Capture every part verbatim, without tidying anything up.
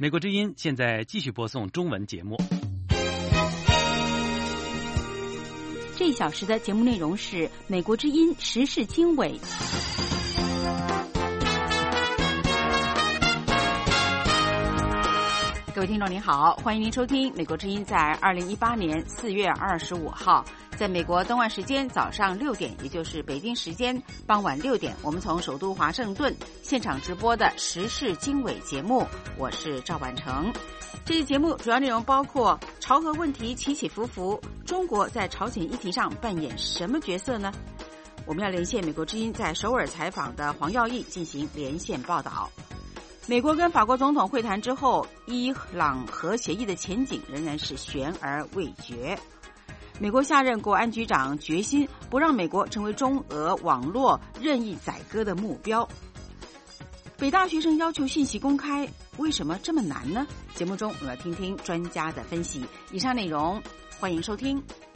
美国之音现在继续播送中文节目。 这一小时的节目内容是美国之音时事经纬。各位听众您好，欢迎您收听美国之音在二零一八年四月二十五号，在美国东岸时间早上六点，也就是北京时间傍晚六点，我们从首都华盛顿现场直播的时事经纬节目，我是赵婉成。这期节目主要内容包括朝核问题起起伏伏，中国在朝鲜议题上扮演什么角色呢？我们要连线美国之音在首尔采访的黄耀义进行连线报道。美国跟法国总统会谈之后，伊朗核协议的前景仍然是悬而未决。美国下任国安局长决心不让美国成为中俄网络任意宰割的目标。北大学生要求信息公开，为什么这么难呢？节目中我们要听听专家的分析。以上内容欢迎收听。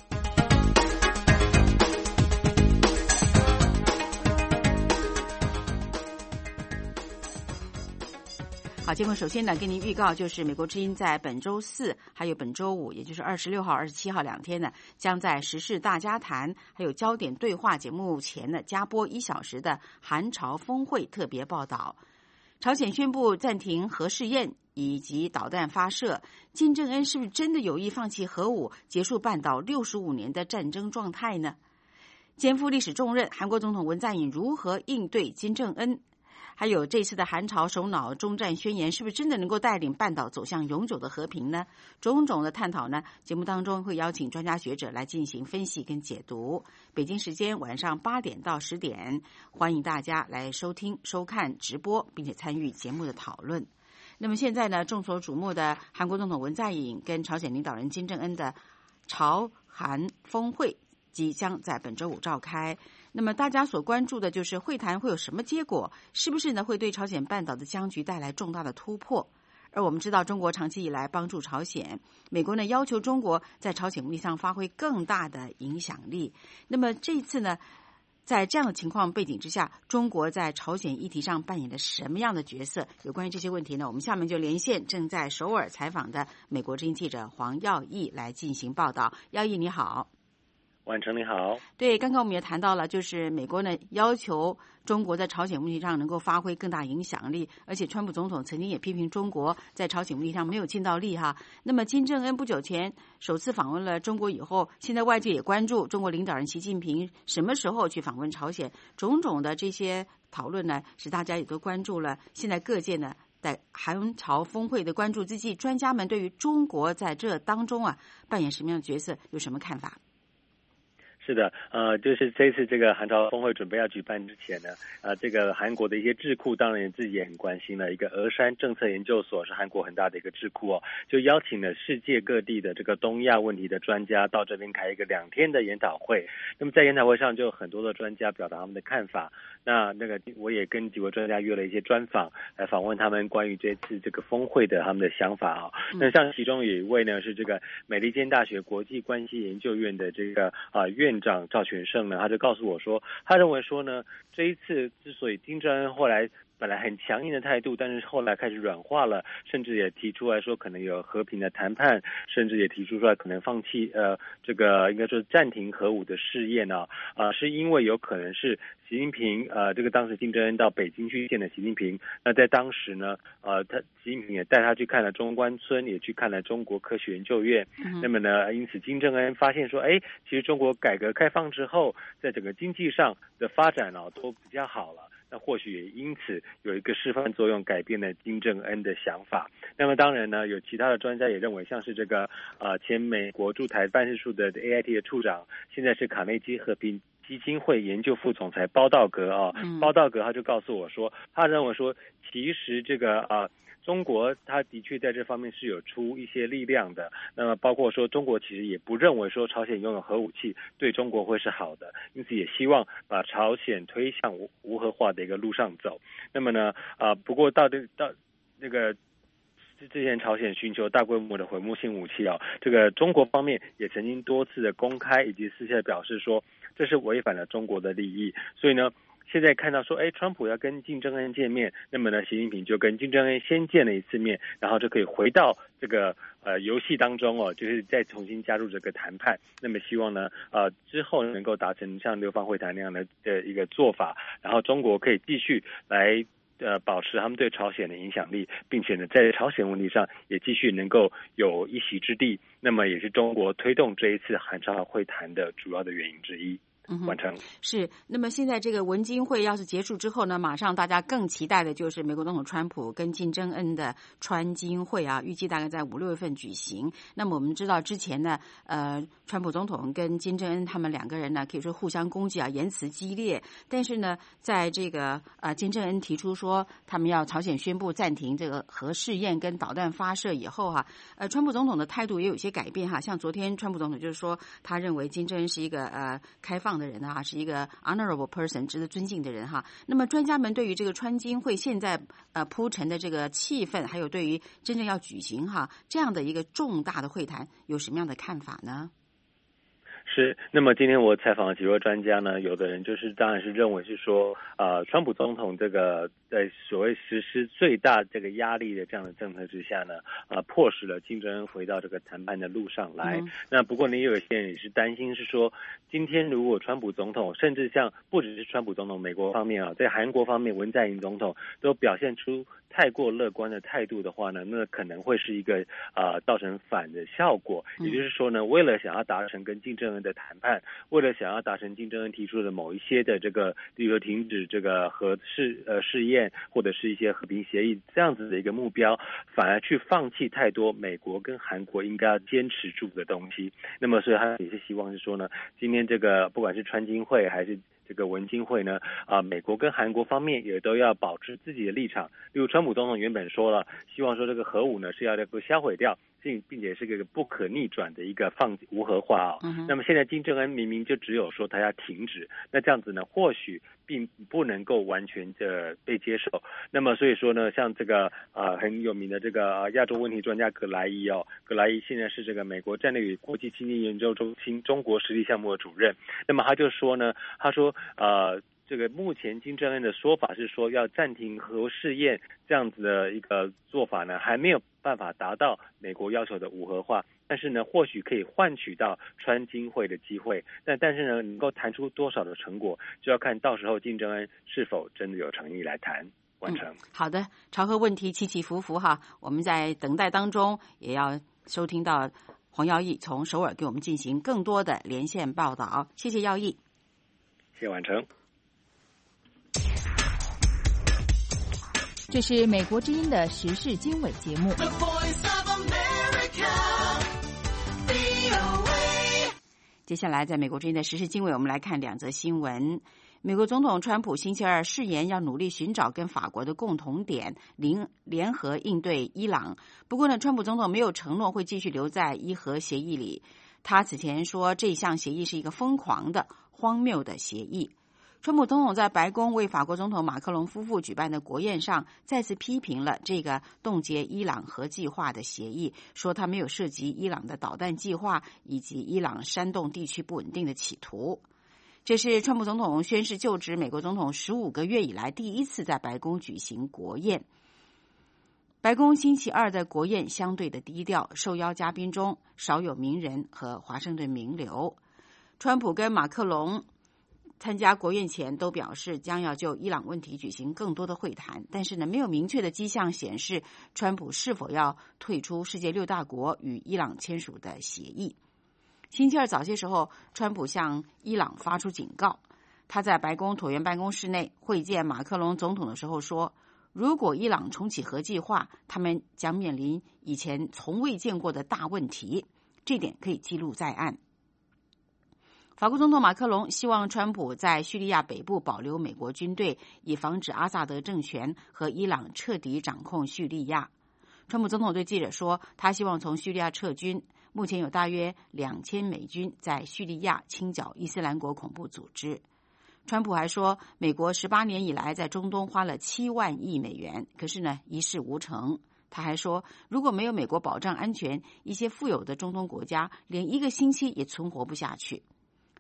好，节目首先呢，跟您预告，就是美国之音在本周四还有本周五，也就是二十六号、二十七号两天呢，将在时事大家谈还有焦点对话节目前呢，加播一小时的韩朝峰会特别报道。朝鲜宣布暂停核试验以及导弹发射，金正恩是不是真的有意放弃核武，结束半岛六十五年的战争状态呢？肩负历史重任，韩国总统文在寅如何应对金正恩？还有这次的韩朝首脑终战宣言是不是真的能够带领半岛走向永久的和平呢？种种的探讨呢，节目当中会邀请专家学者来进行分析跟解读。北京时间晚上八点到十点，欢迎大家来收听收看直播，并且参与节目的讨论。那么现在呢，众所瞩目的韩国总统文在寅跟朝鲜领导人金正恩的朝韩峰会即将在本周五召开。那么大家所关注的就是会谈会有什么结果，是不是呢会对朝鲜半岛的僵局带来重大的突破？而我们知道中国长期以来帮助朝鲜，美国呢要求中国在朝鲜问题上发挥更大的影响力。那么这一次呢，在这样的情况背景之下，中国在朝鲜议题上扮演了什么样的角色？有关于这些问题呢，我们下面就连线正在首尔采访的美国之音记者黄耀义来进行报道。耀义你好。 婉成你好。 对，刚刚我们也谈到了，就是美国呢要求中国在朝鲜问题上能够发挥更大影响力，而且川普总统曾经也批评中国在朝鲜问题上没有尽到力哈。那么金正恩不久前首次访问了中国以后，现在外界也关注中国领导人习近平什么时候去访问朝鲜，种种的这些讨论呢，使大家也都关注了。现在各界呢在韩朝峰会的关注之际，专家们对于中国在这当中啊扮演什么样的角色有什么看法？ 是的，呃，就是这次这个韩朝峰会准备要举办之前呢，呃，这个韩国的一些智库当然自己也很关心了。一个峨山政策研究所是韩国很大的一个智库哦，就邀请了世界各地的这个东亚问题的专家到这边开一个两天的研讨会。那么在研讨会上就有很多的专家表达他们的看法。那那个我也跟几位专家约了一些专访，来访问他们关于这次这个峰会的他们的想法啊、哦。那像其中有一位呢是这个美利坚大学国际关系研究院的这个啊、呃、院长赵全胜呢，他就告诉我说，他认为说呢，这一次之所以金正恩后来本来很强硬的态度，但是后来开始软化了，甚至也提出来说可能有和平的谈判，甚至也提出出来可能放弃呃这个应该说暂停核武的试验啊啊、呃，是因为有可能是习近平呃这个当时金正恩到北京去见了习近平，那在当时呢呃他习近平也带他去看了中关村，也去看了中国科学研究院，嗯、那么呢因此金正恩发现说，哎，其实中国改革开放之后，在整个经济上的发展啊都比较好了。那或许也因此有一个示范作用，改变了金正恩的想法。那么当然呢，有其他的专家也认为，像是这个呃前美国驻台办事处的 A I T 的处长，现在是卡内基和平基金会研究副总裁包道格啊、哦嗯，包道格他就告诉我说，他认为说，其实这个啊。呃中国他的确在这方面是有出一些力量的，那么包括说中国其实也不认为说朝鲜拥有核武器对中国会是好的，因此也希望把朝鲜推向无无核化的一个路上走。那么呢啊、呃，不过到底到那个之前朝鲜寻求大规模的毁灭性武器啊、哦，这个中国方面也曾经多次的公开以及私下表示说，这是违反了中国的利益，所以呢现在看到说，哎，川普要跟金正恩见面，那么呢，习近平就跟金正恩先见了一次面，然后就可以回到这个呃游戏当中哦，就是再重新加入这个谈判。那么希望呢，呃之后能够达成像六方会谈那样的的一个做法，然后中国可以继续来呃保持他们对朝鲜的影响力，并且呢，在朝鲜问题上也继续能够有一席之地。那么也是中国推动这一次韩朝会谈的主要的原因之一。完成、 嗯、是。那么现在这个文金会要是结束之后呢，马上大家更期待的就是美国总统川普跟金正恩的川金会啊，预计大概在五六月份举行。那么我们知道之前呢，呃，川普总统跟金正恩他们两个人呢，可以说互相攻击啊，言辞激烈。但是呢，在这个呃金正恩提出说他们要朝鲜宣布暂停这个核试验跟导弹发射以后哈、啊，呃，川普总统的态度也有一些改变哈。像昨天川普总统就是说，他认为金正恩是一个呃开放的人啊，是一个 honorable person， 值得尊敬的人哈。那么专家们对于这个川金会现在呃铺陈的这个气氛，还有对于真正要举行哈这样的一个重大的会谈，有什么样的看法呢？ 是，那么今天我采访了几位专家呢，有的人就是当然是认为是说，呃，川普总统这个在所谓实施最大这个压力的这样的政策之下呢，呃，迫使了金正恩回到这个谈判的路上来。嗯、那不过呢，也有一些人也是担心是说，今天如果川普总统，甚至像不只是川普总统，美国方面啊，在韩国方面，文在寅总统都表现出太过乐观的态度的话呢，那可能会是一个呃造成反的效果。也就是说呢，为了想要达成跟金正恩的谈判，为了想要达成金正恩提出的某一些的这个，比如说停止这个核试呃试验，或者是一些和平协议这样子的一个目标，反而去放弃太多美国跟韩国应该要坚持住的东西。那么所以他也是希望是说呢，今天这个不管是川金会还是这个文金会呢，啊、呃，美国跟韩国方面也都要保持自己的立场。例如，川普总统原本说了，希望说这个核武呢是要能够销毁掉，并并且是个不可逆转的一个放无核化啊、哦。嗯、那么现在金正恩明明就只有说他要停止，那这样子呢，或许并不能够完全的被接受。那么所以说呢，像这个呃很有名的这个亚洲问题专家葛莱伊哦，葛莱伊现在是这个美国战略与国际经济研究中心中国实力项目的主任。那么他就说呢，他说呃。这个目前金正恩的说法是说要暂停核试验这样子的一个做法呢，还没有办法达到美国要求的无核化，但是呢，或许可以换取到川金会的机会，但但是呢，能够谈出多少的成果，就要看到时候金正恩是否真的有诚意来谈完成。嗯、 好的，朝核问题起起伏伏哈，我们在等待当中也要收听到黄耀义从首尔给我们进行更多的连线报道，谢谢耀义， 谢谢完成。 这是美国之音的时事经纬节目。 接下来在美国之音的时事经纬，我们来看两则新闻。美国总统川普星期二誓言要努力寻找跟法国的共同点，联联合应对伊朗。不过呢，川普总统没有承诺会继续留在伊核协议里。他此前说这项协议是一个疯狂的、荒谬的协议。川普总统在白宫为法国总统马克龙夫妇举办的国宴上再次批评了这个冻结伊朗核计划的协议，说他没有涉及伊朗的导弹计划以及伊朗煽动地区不稳定的企图。这是川普总统宣誓就职美国总统十五个月以来第一次在白宫举行国宴。白宫星期二的国宴相对的低调，受邀嘉宾中少有名人和华盛顿名流。川普跟马克龙参加国宴前都表示将要就伊朗问题举行更多的会谈，但是呢，没有明确的迹象显示川普是否要退出世界六大国与伊朗签署的协议。星期二早些时候，川普向伊朗发出警告。他在白宫椭圆办公室内会见马克龙总统的时候说，如果伊朗重启核计划，他们将面临以前从未见过的大问题，这点可以记录在案。法国总统马克龙希望川普在叙利亚北部保留美国军队，以防止阿萨德政权和伊朗彻底掌控叙利亚。川普总统对记者说，他希望从叙利亚撤军，目前有大约两千美军在叙利亚清剿伊斯兰国恐怖组织。川普还说，美国十八年以来在中东花了七万亿美元，可是呢，一事无成。他还说，如果没有美国保障安全，一些富有的中东国家连一个星期也存活不下去。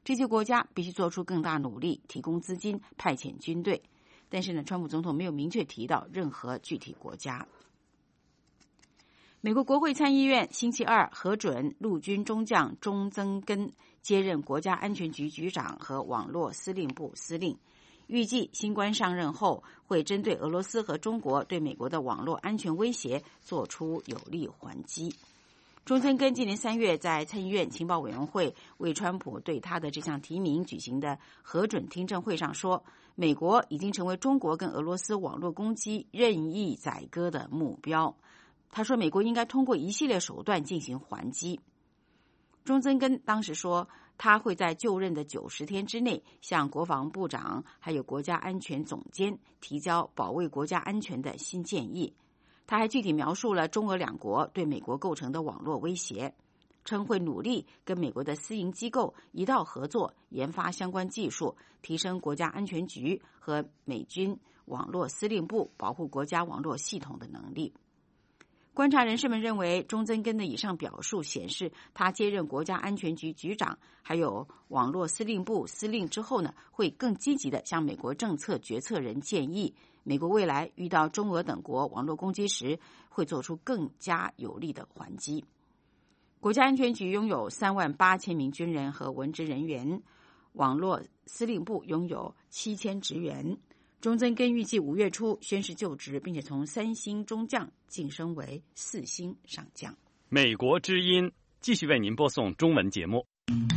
这些国家必须做出更大努力，提供资金，派遣军队。但是呢，川普总统没有明确提到任何具体国家。美国国会参议院星期二核准陆军中将钟增根接任国家安全局局长和网络司令部司令。预计新官上任后会针对俄罗斯和中国对美国的网络安全威胁做出有力还击。钟增根今年三月在参议院情报委员会为川普对他的这项提名举行的核准听证会上说，美国已经成为中国跟俄罗斯网络攻击任意宰割的目标。他说，美国应该通过一系列手段进行还击。钟增根当时说，他会在就任的九十天之内向国防部长还有国家安全总监提交保卫国家安全的新建议。他还具体描述了中俄两国对美国构成的网络威胁，称会努力跟美国的私营机构一道合作，研发相关技术，提升国家安全局和美军网络司令部保护国家网络系统的能力。观察人士们认为，钟增根的以上表述显示，他接任国家安全局局长还有网络司令部司令之后呢，会更积极地向美国政策决策人建议，美国未来遇到中俄等国网络攻击时，会做出更加有力的还击。国家安全局拥有三万八千名军人和文职人员，网络司令部拥有七千职员。钟增根预计五月初宣誓就职，并且从三星中将晋升为四星上将。 美国之音继续为您播送中文节目。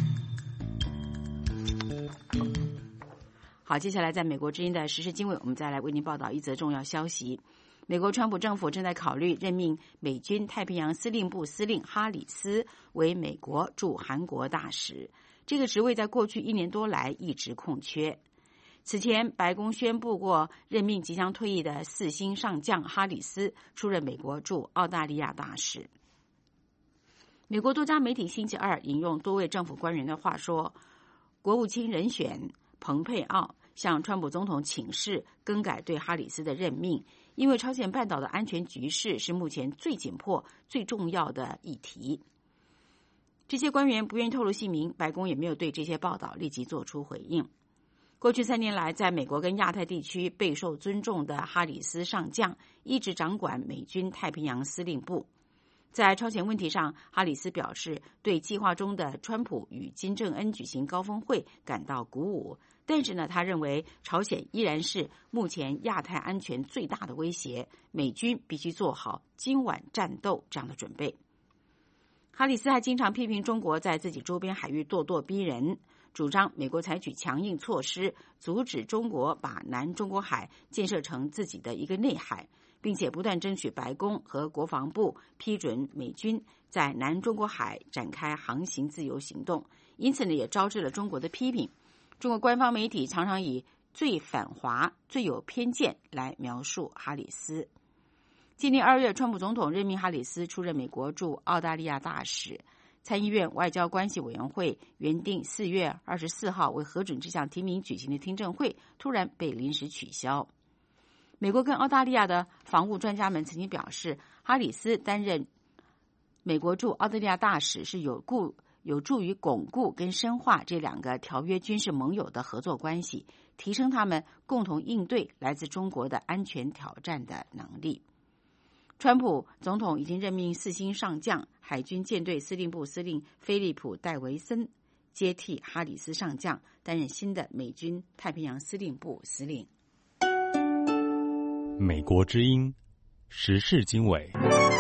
好，接下来在美国之音的时事经纬，我们再来为您报道一则重要消息。美国川普政府正在考虑任命美军太平洋司令部司令哈里斯为美国驻韩国大使，这个职位在过去一年多来一直空缺。此前，白宫宣布过任命即将退役的四星上将哈里斯出任美国驻澳大利亚大使。美国多家媒体星期二引用多位政府官员的话说，国务卿人选蓬佩奥向川普总统请示更改对哈里斯的任命，因为朝鲜半岛的安全局势是目前最紧迫、最重要的议题。这些官员不愿意透露姓名，白宫也没有对这些报道立即做出回应。过去三年来，在美国跟亚太地区备受尊重的哈里斯上将一直掌管美军太平洋司令部。在朝鲜问题上，哈里斯表示对计划中的川普与金正恩举行高峰会感到鼓舞，但是呢，他认为朝鲜依然是目前亚太安全最大的威胁，美军必须做好今晚战斗这样的准备。哈里斯还经常批评中国在自己周边海域咄咄逼人，主张美国采取强硬措施，阻止中国把南中国海建设成自己的一个内海，并且不断争取白宫和国防部批准美军在南中国海展开航行自由行动，因此呢，也招致了中国的批评。中国官方媒体常常以最反华、最有偏见来描述哈里斯。今年二月，川普总统任命哈里斯出任美国驻澳大利亚大使。参议院外交关系委员会原定四月二十四号为核准这项提名举行的听证会，突然被临时取消。美国跟澳大利亚的防务专家们曾经表示，哈里斯担任美国驻澳大利亚大使是有顾有助于巩固跟深化这两个条约军事盟友的合作关系，提升他们共同应对来自中国的安全挑战的能力。川普总统已经任命四星上将海军舰队司令部司令菲利普·戴维森接替哈里斯上将，担任新的美军太平洋司令部司令。 美国之音时事经纬。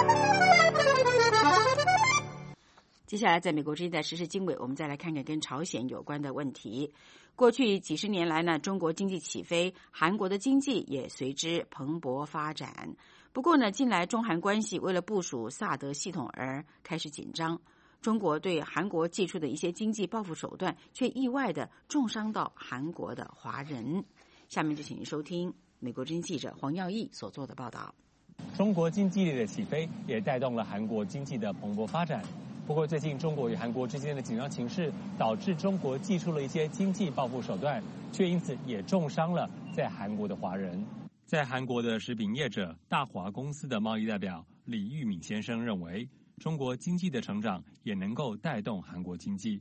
接下来在美国之音的时事经纬，我们再来看看跟朝鲜有关的问题。过去几十年来呢，中国经济起飞，韩国的经济也随之蓬勃发展。不过呢，近来中韩关系为了部署萨德系统而开始紧张，中国对韩国祭出的一些经济报复手段，却意外的重伤到韩国的华人。下面就请您收听美国之音记者黄耀义所做的报道。 中国经济的起飞也带动了韩国经济的蓬勃发展。不过，最近中国与韩国之间的紧张情势，导致中国祭出了一些经济报复手段，却因此也重伤了在韩国的华人。在韩国的食品业者大华公司的贸易代表李玉敏先生认为，中国经济的成长也能够带动韩国经济。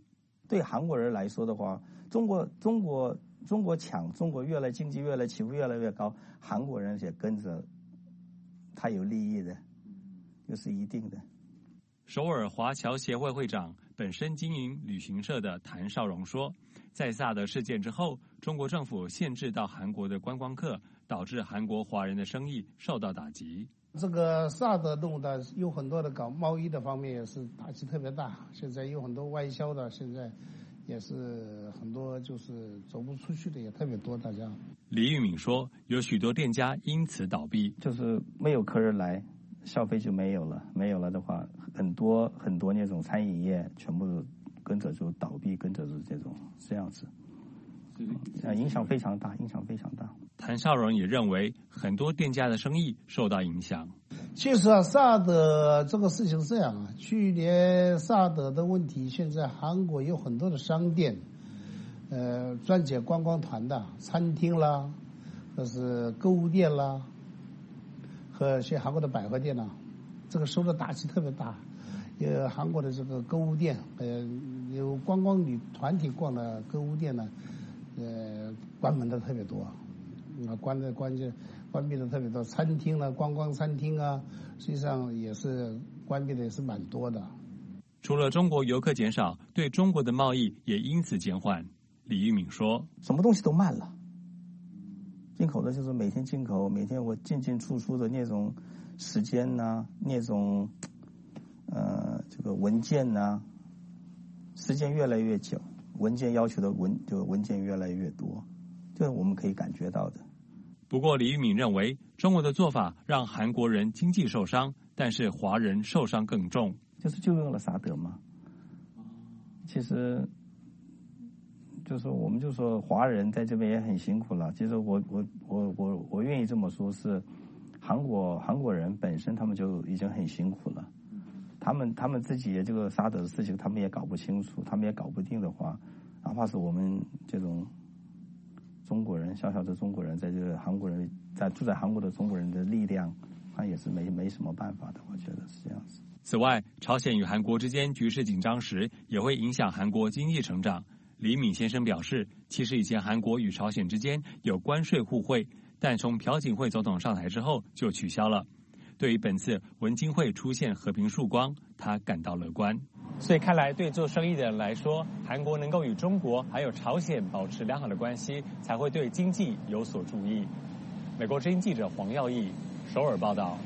对韩国人来说的话，中国中国中国强，中国越来经济越来起伏越来越高，韩国人也跟着，他有利益的，就是一定的。 首尔华侨协会会长、本身经营旅行社的谭绍荣说，在萨德事件之后，中国政府限制到韩国的观光客，导致韩国华人的生意受到打击。 这个萨德动的有很多的搞贸易的方面也是打击特别大，现在有很多外销的，现在也是很多就是走不出去的也特别多。大家李玉敏说，有许多店家因此倒闭， 就是没有客人来，消费就没有了，没有了的话，很多很多那种餐饮业全部跟着就倒闭，跟着是这种这样子，呃，影响非常大，影响非常大。 谭绍荣也认为，很多店家的生意受到影响。 其实啊，萨德这个事情是这样啊，去年萨德的问题，现在韩国有很多的商店，呃，专接观光团的餐厅啦，或是购物店啦，和些韩国的百货店呐，这个受的打击特别大。有韩国的这个购物店，呃，有观光旅团体逛的购物店呢，呃，关门的特别多。啊，关的关键关闭的特别多，餐厅呢，观光餐厅啊，实际上也是关闭的也是蛮多的。 除了中国游客减少，对中国的贸易也因此减缓。李玉敏说， 什么东西都慢了，进口的就是每天进口，每天我进进出出的那种时间呐、啊，那种呃这个文件呐、啊，时间越来越久，文件要求的文这个文件越来越多，这是我们可以感觉到的。 不过，李玉敏认为，中国的做法让韩国人经济受伤，但是华人受伤更重。 就是就用了萨德嘛。其实，就是我们就说华人在这边也很辛苦了。其实我我我我我愿意这么说，是韩国韩国人本身他们就已经很辛苦了。他们他们自己也这个萨德的事情，他们也搞不清楚，他们也搞不定的话，哪怕是我们这种。中国人小小的中国人，在这个韩国人在住在韩国的中国人的力量，他也是没没什么办法的，我觉得是这样子。 此外，朝鲜与韩国之间局势紧张时，也会影响韩国经济成长。李敏先生表示，其实以前韩国与朝鲜之间有关税互惠，但从朴槿惠总统上台之后就取消了。对于本次文经会出现和平曙光，他感到乐观。所以看来，对做生意的人来说，韩国能够与中国还有朝鲜保持良好的关系，才会对经济有所注意。美国之音记者黄耀义首尔报道。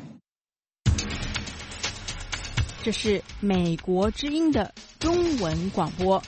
这是美国之音的中文广播。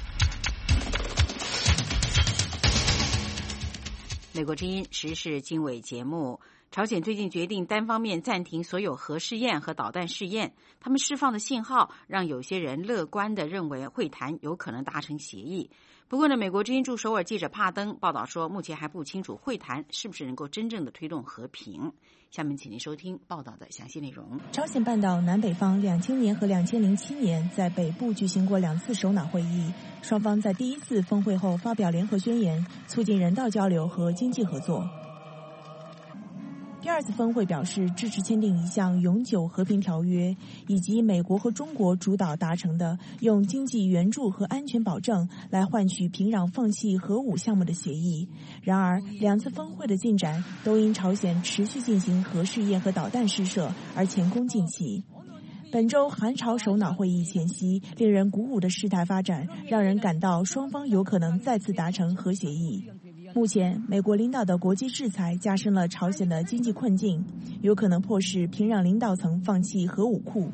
美国之音时事经纬节目。朝鲜最近决定单方面暂停所有核试验和导弹试验，他们释放的信号让有些人乐观地认为会谈有可能达成协议。不过呢，美国之音驻首尔记者帕登报道说，目前还不清楚会谈是不是能够真正的推动和平。下面请您收听报道的详细内容。 朝鲜半岛南北方两千年和两千零七年在北部举行过两次首脑会议，双方在第一次峰会后发表联合宣言，促进人道交流和经济合作。第二次峰会表示支持签订一项永久和平条约，以及美国和中国主导达成的用经济援助和安全保证来换取平壤放弃核武项目的协议。然而，两次峰会的进展都因朝鲜持续进行核试验和导弹试射而前功尽弃。本周韩朝首脑会议前夕，令人鼓舞的事态发展让人感到双方有可能再次达成核协议。目前，美国领导的国际制裁加深了朝鲜的经济困境，有可能迫使平壤领导层放弃核武库。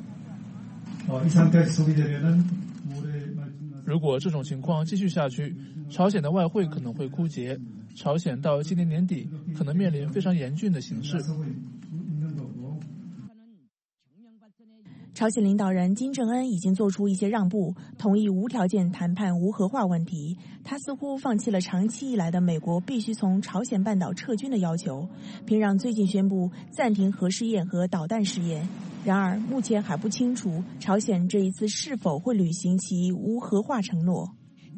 如果这种情况继续下去，朝鲜的外汇可能会枯竭，朝鲜到今年年底可能面临非常严峻的形势。 朝鲜领导人金正恩已经做出一些让步，同意无条件谈判无核化问题。他似乎放弃了长期以来的美国必须从朝鲜半岛撤军的要求。平壤最近宣布暂停核试验和导弹试验，然而目前还不清楚朝鲜这一次是否会履行其无核化承诺。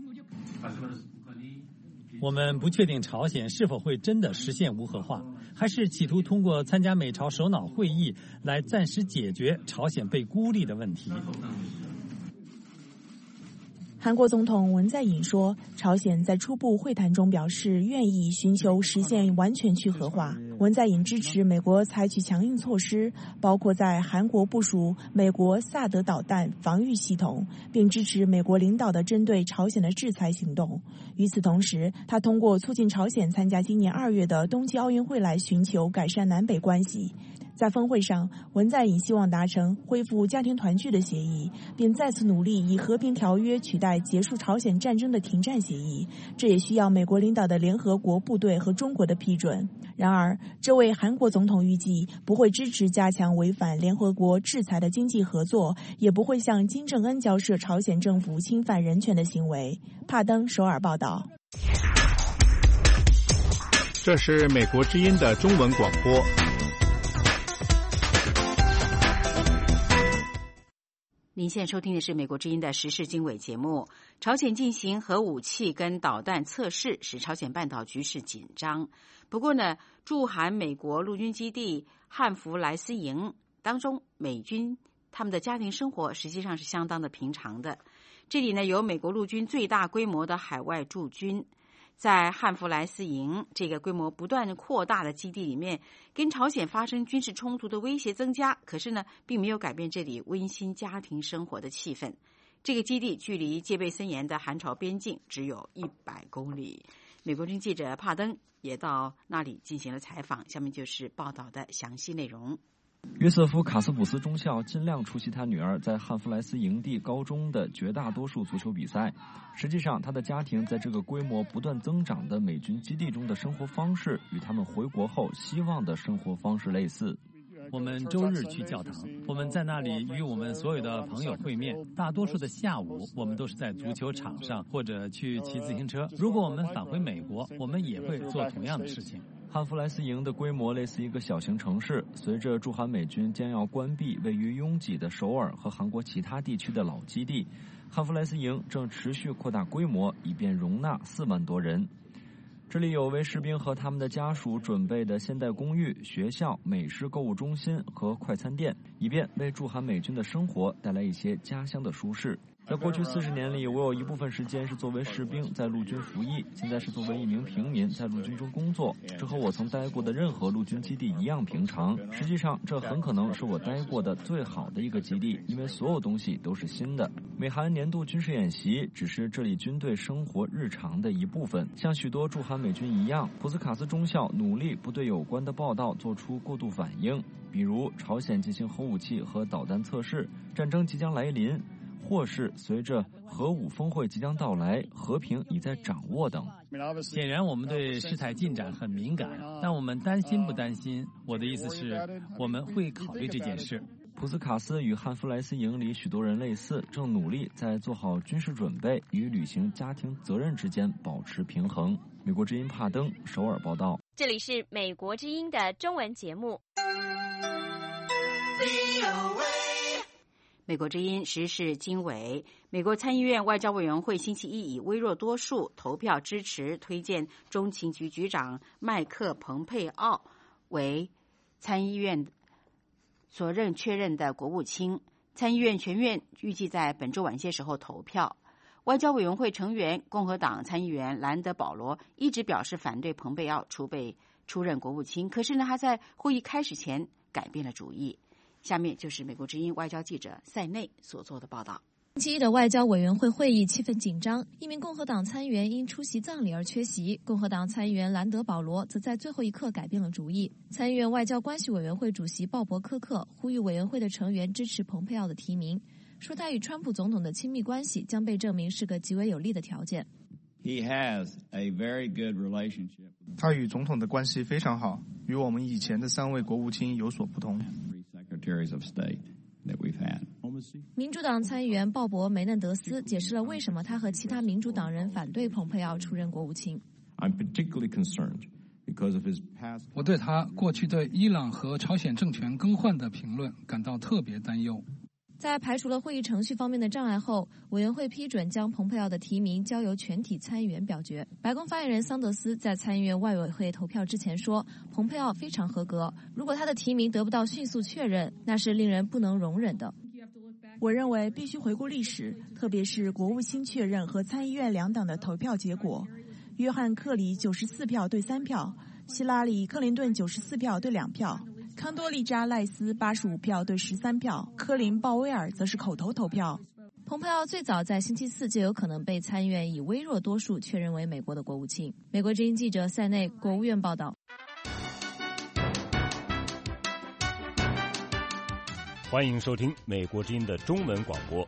我们不确定朝鲜是否会真的实现无核化，还是企图通过参加美朝首脑会议来暂时解决朝鲜被孤立的问题。 韩国总统文在寅说，朝鲜在初步会谈中表示愿意寻求实现完全去核化。文在寅支持美国采取强硬措施，包括在韩国部署美国萨德导弹防御系统，并支持美国领导的针对朝鲜的制裁行动。与此同时，他通过促进朝鲜参加今年二月的冬季奥运会来寻求改善南北关系。在峰会上，文在寅希望达成恢复家庭团聚的协议，并再次努力以和平条约取代结束朝鲜战争的停战协议，这也需要美国领导的联合国部队和中国的批准。然而，这位韩国总统预计不会支持加强违反联合国制裁的经济合作，也不会向金正恩交涉朝鲜政府侵犯人权的行为。帕登首尔报道。 这是美国之音的中文广播。 您现在收听的是美国之音的时事经纬节目。朝鲜进行核武器跟导弹测试，使朝鲜半岛局势紧张。不过呢，驻韩美国陆军基地汉弗莱斯营当中，美军他们的家庭生活实际上是相当的平常的。这里呢，有美国陆军最大规模的海外驻军。在汉弗莱斯营这个规模不断扩大的基地里面，跟朝鲜发生军事冲突的威胁增加，可是呢，并没有改变这里温馨家庭生活的气氛。这个基地距离戒备森严的韩朝边境只有一百公里。美国军记者帕登也到那里进行了采访，下面就是报道的详细内容。 约瑟夫·卡斯普斯中校尽量出席他女儿在汉弗莱斯营地高中的绝大多数足球比赛。实际上，他的家庭在这个规模不断增长的美军基地中的生活方式，与他们回国后希望的生活方式类似。 我们周日去教堂，我们在那里与我们所有的朋友会面。大多数的下午，我们都是在足球场上或者去骑自行车。如果我们返回美国，我们也会做同样的事情。 汉弗莱斯营的规模类似一个小型城市。随着驻韩美军将要关闭位于拥挤的首尔和韩国其他地区的老基地，汉弗莱斯营正持续扩大规模，以便容纳四万多人。这里有为士兵和他们的家属准备的现代公寓、学校、美式购物中心和快餐店，以便为驻韩美军的生活带来一些家乡的舒适。在过去四十年里，我有一部分时间是作为士兵在陆军服役，现在是作为一名平民在陆军中工作。这和我曾待过的任何陆军基地一样平常。实际上，这很可能是我待过的最好的一个基地，因为所有东西都是新的。美韩年度军事演习只是这里军队生活日常的一部分。像许多驻韩美军一样，普斯卡斯中校努力不对有关的报道做出过度反应，比如朝鲜进行核武器和导弹测试，战争即将来临，或是随着核武峰会即将到来，和平已在掌握等。 显然我们对事态进展很敏感，但我们担心不担心？我的意思是，我们会考虑这件事。 普斯卡斯与汉弗莱斯营里许多人类似，正努力在做好军事准备与履行家庭责任之间保持平衡。美国之音帕登首尔报道。 这里是美国之音的中文节目。 美国之音时事经纬，美国参议院外交委员会星期一以微弱多数投票支持推荐中情局局长麦克蓬佩奥为参议院所任确任的国务卿。参议院全院预计在本周晚些时候投票。外交委员会成员共和党参议员兰德保罗一直表示反对蓬佩奥出被出任国务卿，可是呢，他在会议开始前改变了主意。下面就是美国之音外交记者塞内所做的报道。 星期一的外交委员会会议气氛紧张，一名共和党参议员因出席葬礼而缺席，共和党参议员兰德保罗则在最后一刻改变了主意。参议院外交关系委员会主席鲍勃科克呼吁委员会的成员支持蓬佩奥的提名，说他与川普总统的亲密关系将被证明是个极为有利的条件。 He has a very good relationship. 他与总统的关系非常好，与我们以前的三位国务卿有所不同。 Secretaries of State that we've had. 民主党参议员鲍勃·梅嫩德斯解释了为什么他和其他民主党人反对蓬佩奥出任国务卿。 I'm particularly concerned because of his past. 我对他过去对伊朗和朝鲜政权更换的评论感到特别担忧。 在排除了会议程序方面的障碍后，委员会批准将蓬佩奥的提名交由全体参议员表决。白宫发言人桑德斯在参议院外委会投票之前说，蓬佩奥非常合格，如果他的提名得不到迅速确认，那是令人不能容忍的。 我认为必须回顾历史，特别是国务卿确认和参议院两党的投票结果。约翰·克里九十四票对三票，希拉里·克林顿九十四票对两票，康多利扎·赖斯八十五票对十三票，科林·鲍威尔则是口头投票。 蓬佩奥最早在星期四就有可能被参议院以微弱多数确认为美国的国务卿。美国之音记者塞内，国务院报道。 欢迎收听美国之音的中文广播。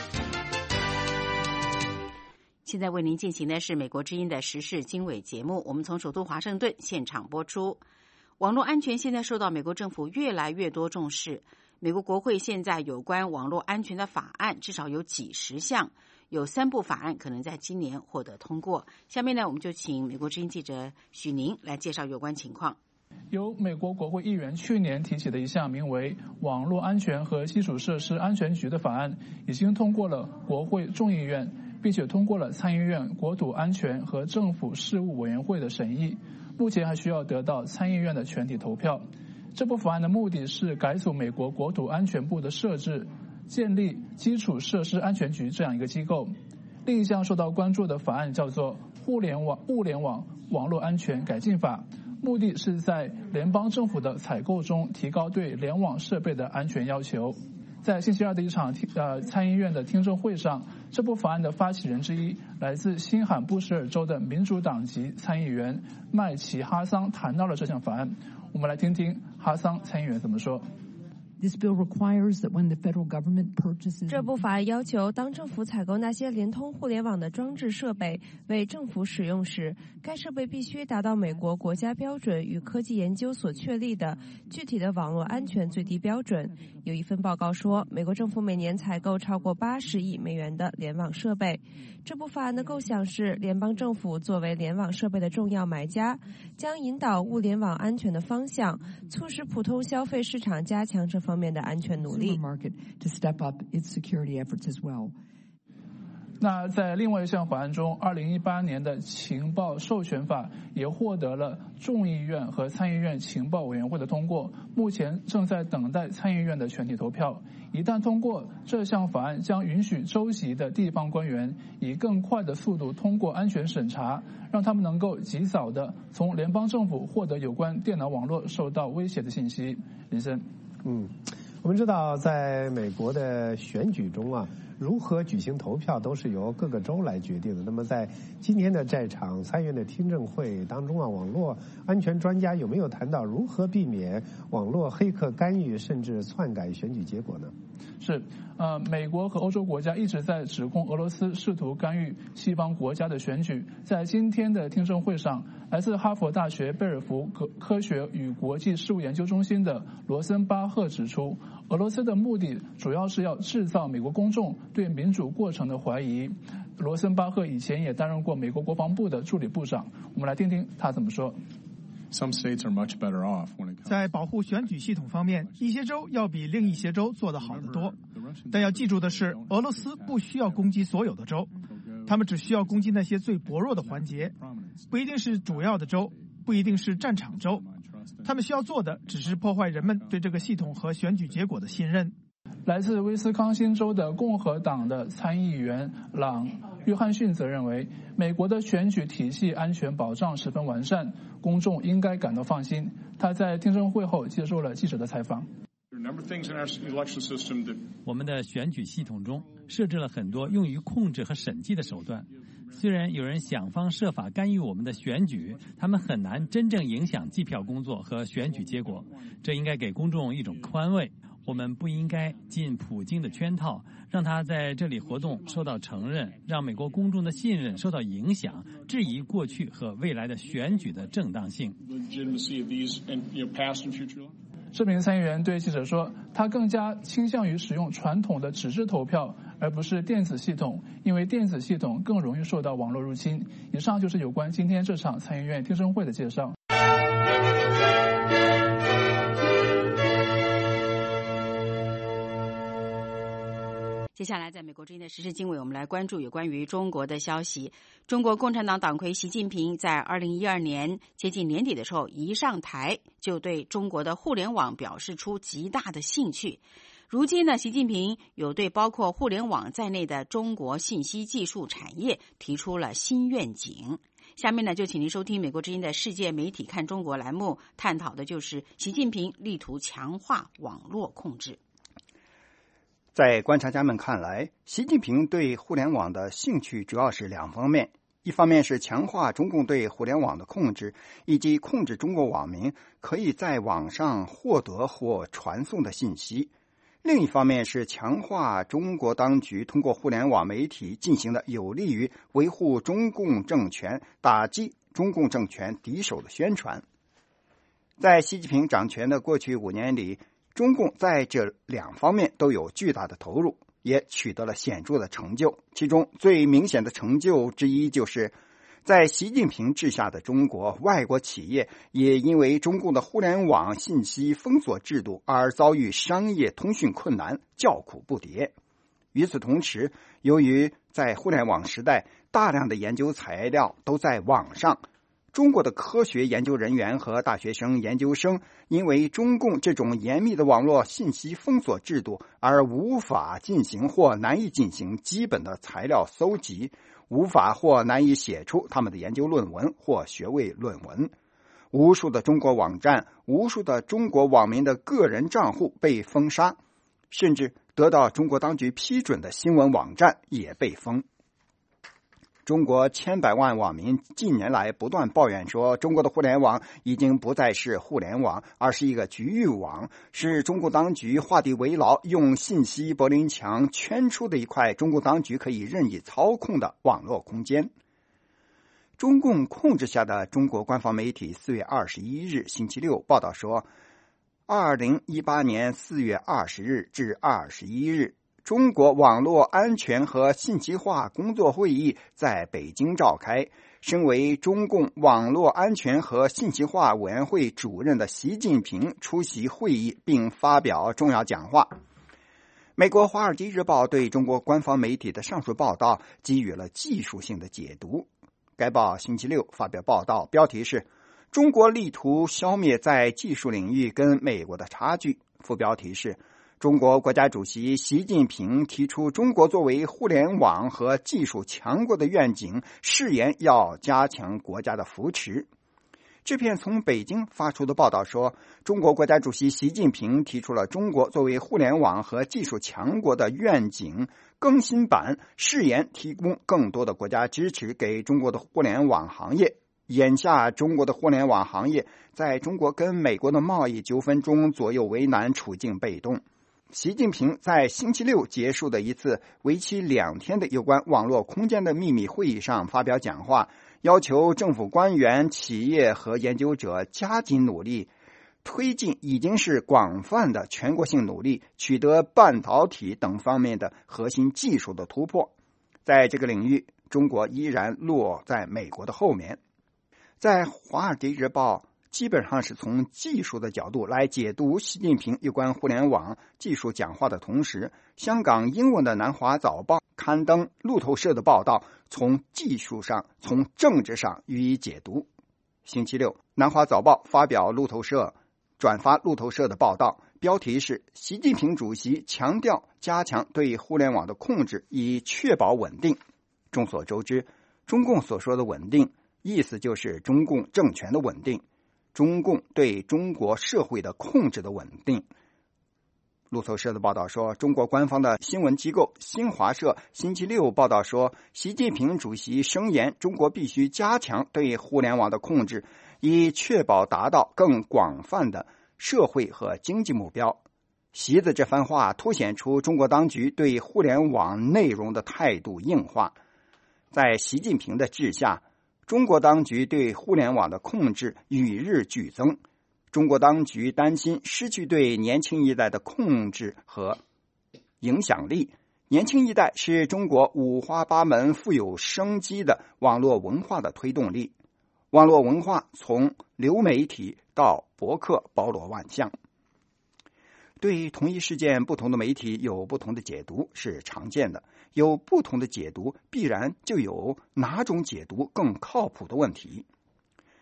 现在为您进行的是美国之音的时事经纬节目，我们从首都华盛顿现场播出。网络安全现在受到美国政府越来越多重视。美国国会现在有关网络安全的法案至少有几十项，有三部法案可能在今年获得通过。下面呢，我们就请美国之音记者许宁来介绍有关情况。 由美国国会议员去年提起的一项名为《网络安全和基础设施安全局》的法案，已经通过了国会众议院，并且通过了参议院国土安全和政府事务委员会的审议，目前还需要得到参议院的全体投票。这部法案的目的是改组美国国土安全部的设置，建立基础设施安全局这样一个机构。另一项受到关注的法案叫做《互联网物联网网络安全改进法》，目的是在联邦政府的采购中提高对联网设备的安全要求。在星期二的一场呃参议院的听证会上，这部法案的发起人之一，来自新罕布什尔州的民主党籍参议员麦奇哈桑谈到了这项法案。我们来听听哈桑参议员怎么说。 This bill requires that when the federal government purchases 这部法案要求，当政府采购那些连通互联网的装置设备为政府使用时，该设备必须达到美国国家标准与科技研究所确立的具体的网络安全最低标准。有一份报告说，美国政府每年采购超过八十亿美元的联网设备。这部法案的构想是，联邦政府作为联网设备的重要买家，将引导物联网安全的方向，促使普通消费市场加强这方面的安全努力。 那在另外一项法案中，二零一八年的情报授权法也获得了众议院和参议院情报委员会的通过，目前正在等待参议院的全体投票。一旦通过，这项法案将允许州级的地方官员以更快的速度通过安全审查，让他们能够及早的从联邦政府获得有关电脑网络受到威胁的信息。林森， 嗯，我们知道，在美国的选举中啊，如何举行投票都是由各个州来决定的。那么在今天的这场参议院的听证会当中啊，网络安全专家有没有谈到如何避免网络黑客干预甚至篡改选举结果呢？ 是，呃，美国和欧洲国家一直在指控俄罗斯试图干预西方国家的选举。在今天的听证会上，来自哈佛大学贝尔福科科学与国际事务研究中心的罗森巴赫指出，俄罗斯的目的主要是要制造美国公众对民主过程的怀疑。罗森巴赫以前也担任过美国国防部的助理部长。我们来听听他怎么说。 在保护选举系统方面，一些州要比另一些州做得好得多。但要记住的是，俄罗斯不需要攻击所有的州，他们只需要攻击那些最薄弱的环节，不一定是主要的州，不一定是战场州。他们需要做的只是破坏人们对这个系统和选举结果的信任。 来自威斯康星州的共和党的参议员朗·约翰逊则认为，美国的选举体系安全保障十分完善，公众应该感到放心。他在听证会后接受了记者的采访。 我们的选举系统中设置了很多用于控制和审计的手段。虽然有人想方设法干预我们的选举，他们很难真正影响计票工作和选举结果。这应该给公众一种宽慰。我们不应该进普京的圈套，让他在这里活动受到承认，让美国公众的信任受到影响，质疑过去和未来的选举的正当性。 这名参议员对记者说，他更加倾向于使用传统的纸质投票，而不是电子系统，因为电子系统更容易受到网络入侵。以上就是有关今天这场参议院听证会的介绍。 接下来，在美国之音的时事经纬，我们来关注有关于中国的消息。中国共产党党魁习近平在二零一二年接近年底的时候，一上台就对中国的互联网表示出极大的兴趣。 如今呢，习近平有对包括互联网在内的中国信息技术产业提出了新愿景。下面呢，就请您收听美国之音的世界媒体看中国栏目，探讨的就是习近平力图强化网络控制。 在观察家们看来，习近平对互联网的兴趣主要是两方面，一方面是强化中共对互联网的控制，以及控制中国网民可以在网上获得或传送的信息；另一方面是强化中国当局通过互联网媒体进行的有利于维护中共政权、打击中共政权敌手的宣传。在习近平掌权的过去五年里，中共在这两方面都有巨大的投入，也取得了显著的成就。其中最明显的成就之一，就是在习近平治下的中国，外国企业也因为中共的互联网信息封锁制度而遭遇商业通讯困难，叫苦不迭。与此同时，由于在互联网时代，大量的研究材料都在网上，中国的科学研究人员和大学生、研究生因为中共这种严密的网络信息封锁制度而无法进行或难以进行基本的材料搜集，无法或难以写出他们的研究论文或学位论文。无数的中国网站、无数的中国网民的个人账户被封杀，甚至得到中国当局批准的新闻网站也被封。中国千百万网民近年来不断抱怨说，中国的互联网已经不再是互联网，而是一个局域网，是中国当局画地为牢，用信息柏林墙圈出的一块中国当局可以任意操控的网络空间。中共控制下的中国官方媒体四月二十一日星期六报道说，二零一八年四月二十日至二十一日，中国网络安全和信息化工作会议在北京召开。身为中共网络安全和信息化委员会主任的习近平出席会议并发表重要讲话。美国《华尔街日报》对中国官方媒体的上述报道给予了技术性的解读。该报星期六发表报道，标题是“中国力图消灭在技术领域跟美国的差距”，副标题是中国国家主席习近平提出中国作为互联网和技术强国的愿景，誓言要加强国家的扶持。这篇从北京发出的报道说，中国国家主席习近平提出了中国作为互联网和技术强国的愿景更新版，誓言提供更多的国家支持给中国的互联网行业。眼下中国的互联网行业在中国跟美国的贸易纠纷中左右为难，处境被动。习近平在星期六结束的一次为期两天的有关网络空间的秘密会议上发表讲话，要求政府官员、企业和研究者加紧努力，推进已经是广泛的全国性努力，取得半导体等方面的核心技术的突破。在这个领域，中国依然落在美国的后面。在《华尔街日报》基本上是从技术的角度来解读习近平有关互联网技术讲话的同时，香港英文的南华早报刊登路透社的报道，从技术上、从政治上予以解读。星期六，南华早报发表路透社转发路透社的报道，标题是习近平主席强调加强对互联网的控制，以确保稳定。众所周知，中共所说的稳定，意思就是中共政权的稳定，中共对中国社会的控制的稳定。路透社的报道说，中国官方的新闻机构新华社星期六报道说，习近平主席声言中国必须加强对互联网的控制，以确保达到更广泛的社会和经济目标。习的这番话凸显出中国当局对互联网内容的态度硬化。在习近平的治下，中国当局对互联网的控制与日俱增。中国当局担心失去对年轻一代的控制和影响力。年轻一代是中国五花八门、富有生机的网络文化的推动力。网络文化从流媒体到博客包罗万象。对同一事件，不同的媒体有不同的解读是常见的，有不同的解读必然就有哪种解读更靠谱的问题。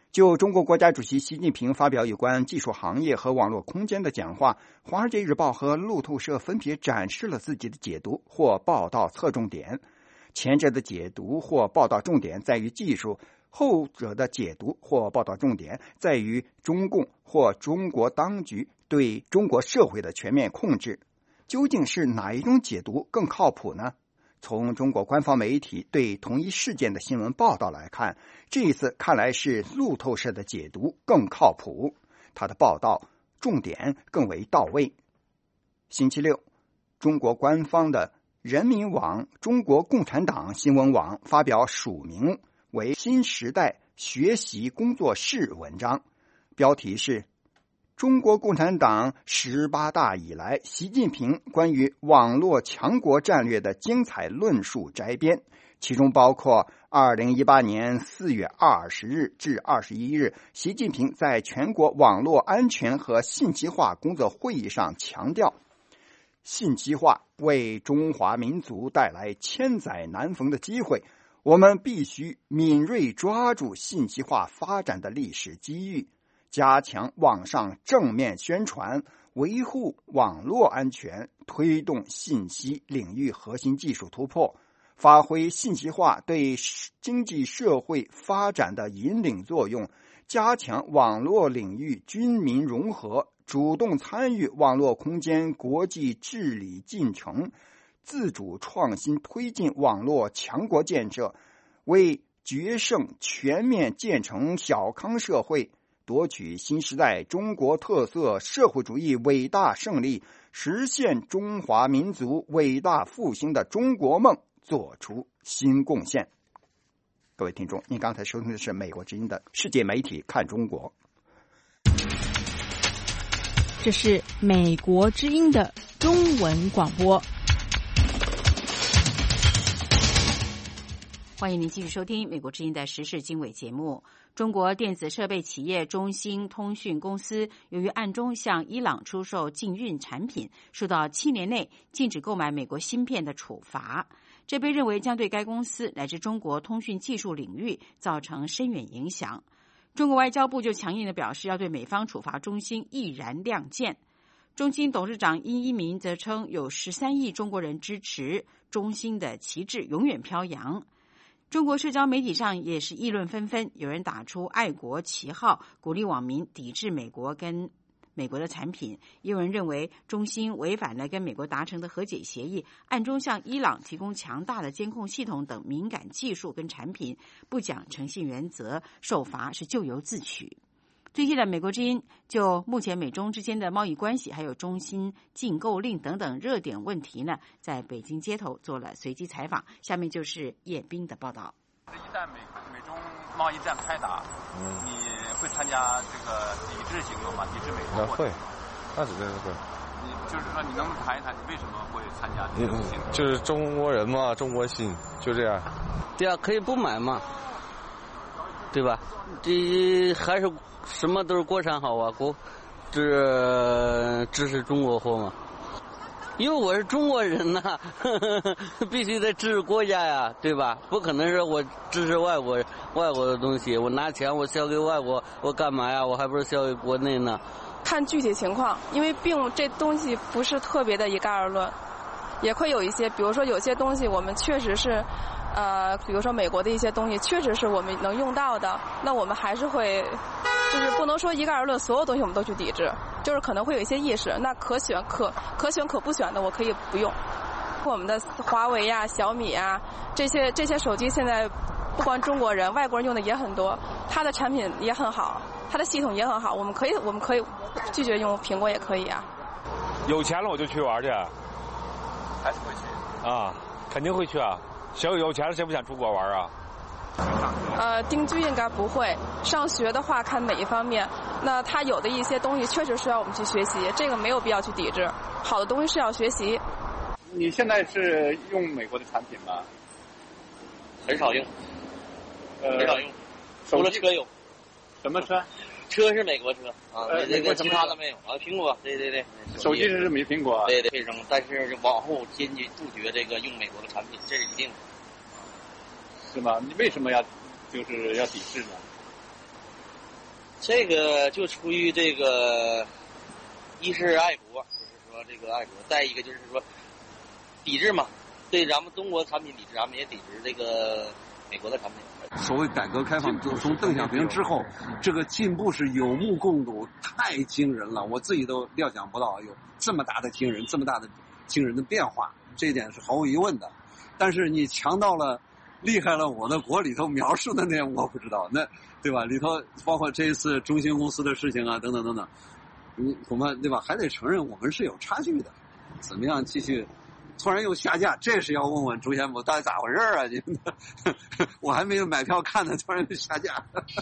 就中国国家主席习近平发表有关技术行业和网络空间的讲话，《华尔街日报》和路透社分别展示了自己的解读或报道侧重点。前者的解读或报道重点在于技术，后者的解读或报道重点在于中共或中国当局对中国社会的全面控制。究竟是哪一种解读更靠谱呢？从中国官方媒体对同一事件的新闻报道来看，这一次看来是路透社的解读更靠谱，它的报道重点更为到位。星期六，中国官方的人民网中国共产党新闻网发表署名为新时代学习工作室文章，标题是中国共产党十八大以来习近平关于网络强国战略的精彩论述摘编，其中包括二零一八年四月二十日至二十一日习近平在全国网络安全和信息化工作会议上强调，信息化为中华民族带来千载难逢的机会，我们必须敏锐抓住信息化发展的历史机遇，加强网上正面宣传，维护网络安全，推动信息领域核心技术突破，发挥信息化对经济社会发展的引领作用，加强网络领域军民融合，主动参与网络空间国际治理进程，自主创新推进网络强国建设，为决胜全面建成小康社会，夺取新时代中国特色社会主义伟大胜利，实现中华民族伟大复兴的中国梦做出新贡献。各位听众，您刚才收听的是美国之音的世界媒体看中国。 这是美国之音的中文广播。 欢迎您继续收听美国之音的时事经纬节目。中国电子设备企业中兴通讯公司由于暗中向伊朗出售禁运产品，受到七年内禁止购买美国芯片的处罚。这被认为将对该公司乃至中国通讯技术领域造成深远影响。中国外交部就强硬地表示，要对美方处罚中兴毅然亮剑。中兴董事长殷一鸣则称，有十三亿中国人支持中兴的旗帜永远飘扬。中国社交媒体上也是议论纷纷，有人打出爱国旗号，鼓励网民抵制美国跟美国的产品，也有人认为中兴违反了跟美国达成的和解协议，暗中向伊朗提供强大的监控系统等敏感技术跟产品，不讲诚信原则，受罚是咎由自取。最近的美国之音就目前美中之间的贸易关系，还有中兴禁购令等等热点问题呢，在北京街头做了随机采访。下面就是叶斌的报道。 一旦美美中贸易战开打，嗯，你会参加这个抵制行动吗？抵制美国？ 那会，那绝对会。 你就是说，你能不能谈一谈，你为什么会参加这种行动？ 就是中国人嘛，中国心，就这样。 对啊，可以不买嘛，对吧？这还是什么都是国产好啊，国这支持中国货嘛。因为我是中国人呐、啊，必须得支持国家呀，对吧？不可能是我支持外国外国的东西，我拿钱我销给外国，我干嘛呀？我还不是销给国内呢？ 看具体情况，因为并这东西不是特别的一概而论，也会有一些，比如说有些东西我们确实是，呃，比如说美国的一些东西确实是我们能用到的，那我们还是会，就是不能说一概而论，所有东西我们都去抵制。就是可能会有一些意识，那可选可可选可不选的，我可以不用。我们的华为呀、小米呀这些这些手机，现在不光中国人，外国人用的也很多，它的产品也很好，它的系统也很好。我们可以我们可以拒绝用苹果也可以啊。 有钱了我就去玩去， 还是会去啊，肯定会去啊。谁有钱了谁不想出国玩啊？ 呃，定居应该不会。上学的话，看哪一方面，那他有的一些东西确实需要我们去学习，这个没有必要去抵制。好的东西是要学习。 你现在是用美国的产品吗？ 很少用， 呃， 很少用，除了车有。 什么车？ 车是美国车啊， 呃， 那个其他的没有啊。苹果，对对对。 手机是美苹果。 对对，会扔，但是往后坚决杜绝这个用美国的产品，这是一定的。 是吗？你为什么要就是要抵制呢？ 这个就出于这个，一是爱国，就是说这个爱国；再一个就是说抵制嘛，对咱们中国产品抵制，咱们也抵制这个美国的产品。 所谓改革开放，就从邓小平之后，这个进步是有目共睹，太惊人了，我自己都料想不到有这么大的惊人，这么大的惊人的变化，这一点是毫无疑问的。但是你强到了厉害了，我的国里头描述的那我不知道，那对吧？里头包括这一次中兴公司的事情啊，等等等等，你恐怕对吧？还得承认我们是有差距的。怎么样继续？突然又下架，这是要问问朱先武到底咋回事啊？你我还没有买票看呢，突然又下架。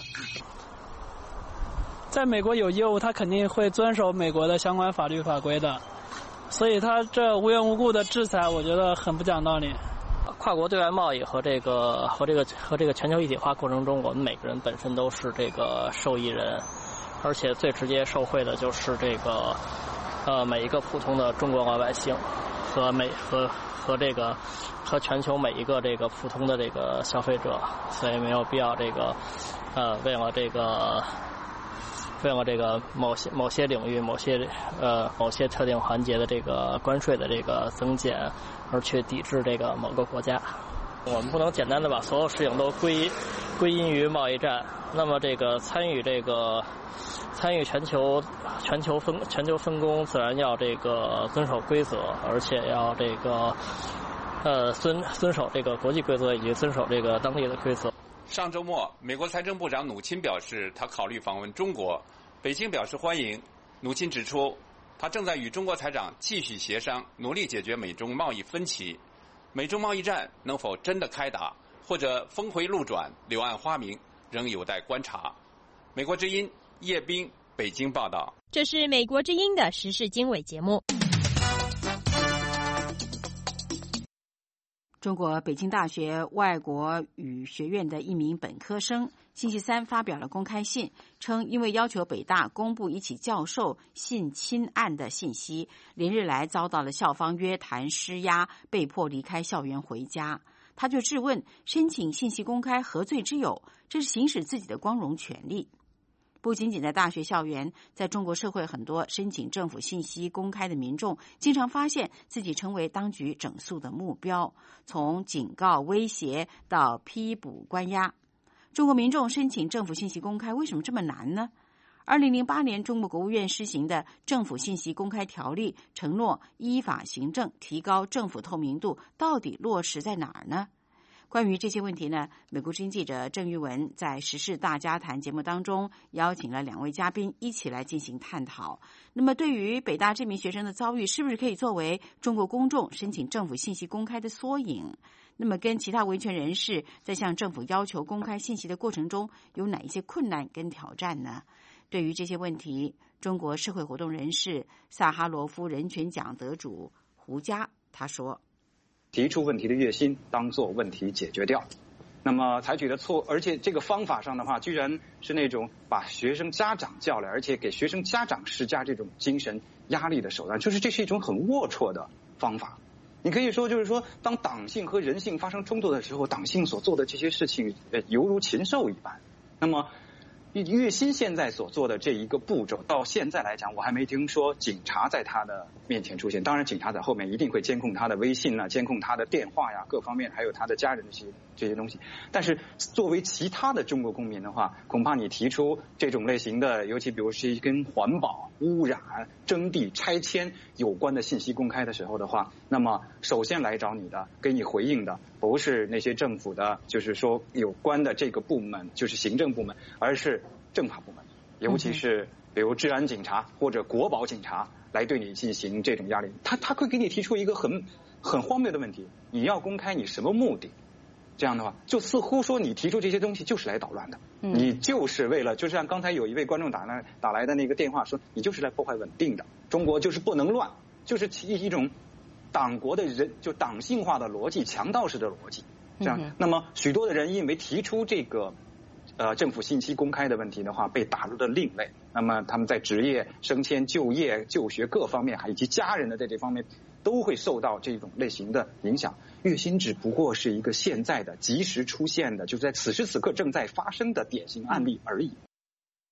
在美国有业务，他肯定会遵守美国的相关法律法规的，所以他这无缘无故的制裁，我觉得很不讲道理。 跨国对外贸易和这个和这个和这个全球一体化过程中，我们每个人本身都是这个受益人，而且最直接受惠的就是这个呃每一个普通的中国老百姓和每和和这个和全球每一个这个普通的这个消费者，所以没有必要这个呃为了这个为了这个某些某些领域某些呃某些特定环节的这个关税的这个增减而去抵制这个某个国家。我们不能简单的把所有事情都归归因于贸易战。那么这个参与这个参与全球全球分全球分工，自然要这个遵守规则，而且要这个呃遵遵守这个国际规则以及遵守这个当地的规则。 上周末，美国财政部长努钦表示，他考虑访问中国，北京表示欢迎。努钦指出，他正在与中国财长继续协商，努力解决美中贸易分歧。美中贸易战能否真的开打，或者峰回路转、柳暗花明，仍有待观察。美国之音叶斌北京报道。 这是美国之音的时事经纬节目。 中国北京大学外国语学院的一名本科生星期三发表了公开信，称因为要求北大公布一起教授性侵案的信息，连日来遭到了校方约谈施压，被迫离开校园回家。他就质问，申请信息公开何罪之有？这是行使自己的光荣权利。不仅仅在大学校园，在中国社会，很多申请政府信息公开的民众经常发现自己成为当局整肃的目标，从警告、威胁到批捕、关押。中国民众申请政府信息公开为什么这么难呢？二零零八年，中国国务院施行的《政府信息公开条例》承诺依法行政，提高政府透明度，到底落实在哪儿呢？关于这些问题呢，美国之音记者郑玉文在《时事大家谈》节目当中邀请了两位嘉宾一起来进行探讨。那么对于北大这名学生的遭遇，是不是可以作为中国公众申请政府信息公开的缩影？那么跟其他维权人士在向政府要求公开信息的过程中，有哪一些困难跟挑战呢？对于这些问题，中国社会活动人士萨哈罗夫人权奖得主胡佳他说， 提出问题的决心当做问题解决掉，那么采取的错，而且这个方法上的话，居然是那种把学生家长叫来，而且给学生家长施加这种精神压力的手段，就是这是一种很龌龊的方法。你可以说，就是说，当党性和人性发生冲突的时候，党性所做的这些事情，呃，犹如禽兽一般。那么，岳鑫现在所做的这一个步骤，到现在来讲，我还没听说警察在他的面前出现。当然，警察在后面一定会监控他的微信啊，监控他的电话呀，各方面，还有他的家人的这些这些东西。但是，作为其他的中国公民的话，恐怕你提出这种类型的，尤其比如是跟环保、污染、征地、拆迁有关的信息公开的时候的话，那么首先来找你的，给你回应的，不是那些政府的，就是说有关的这个部门，就是行政部门，而是政法部门，尤其是比如治安警察或者国保警察来对你进行这种压力。他他会给你提出一个很很荒谬的问题：你要公开你什么目的？这样的话，就似乎说你提出这些东西就是来捣乱的，嗯、你就是为了，就像刚才有一位观众打来打来的那个电话说，你就是来破坏稳定的，中国就是不能乱，就是一一种党国的人就党性化的逻辑，强盗式的逻辑。这样，嗯、那么许多的人因为提出这个呃政府信息公开的问题的话，被打入了另类。那么他们在职业、升迁、就业、就学各方面，还以及家人的在这方面，都会受到这种类型的影响。岳鑫只不过是一个现在的及时出现的，就在此时此刻正在发生的典型案例而已。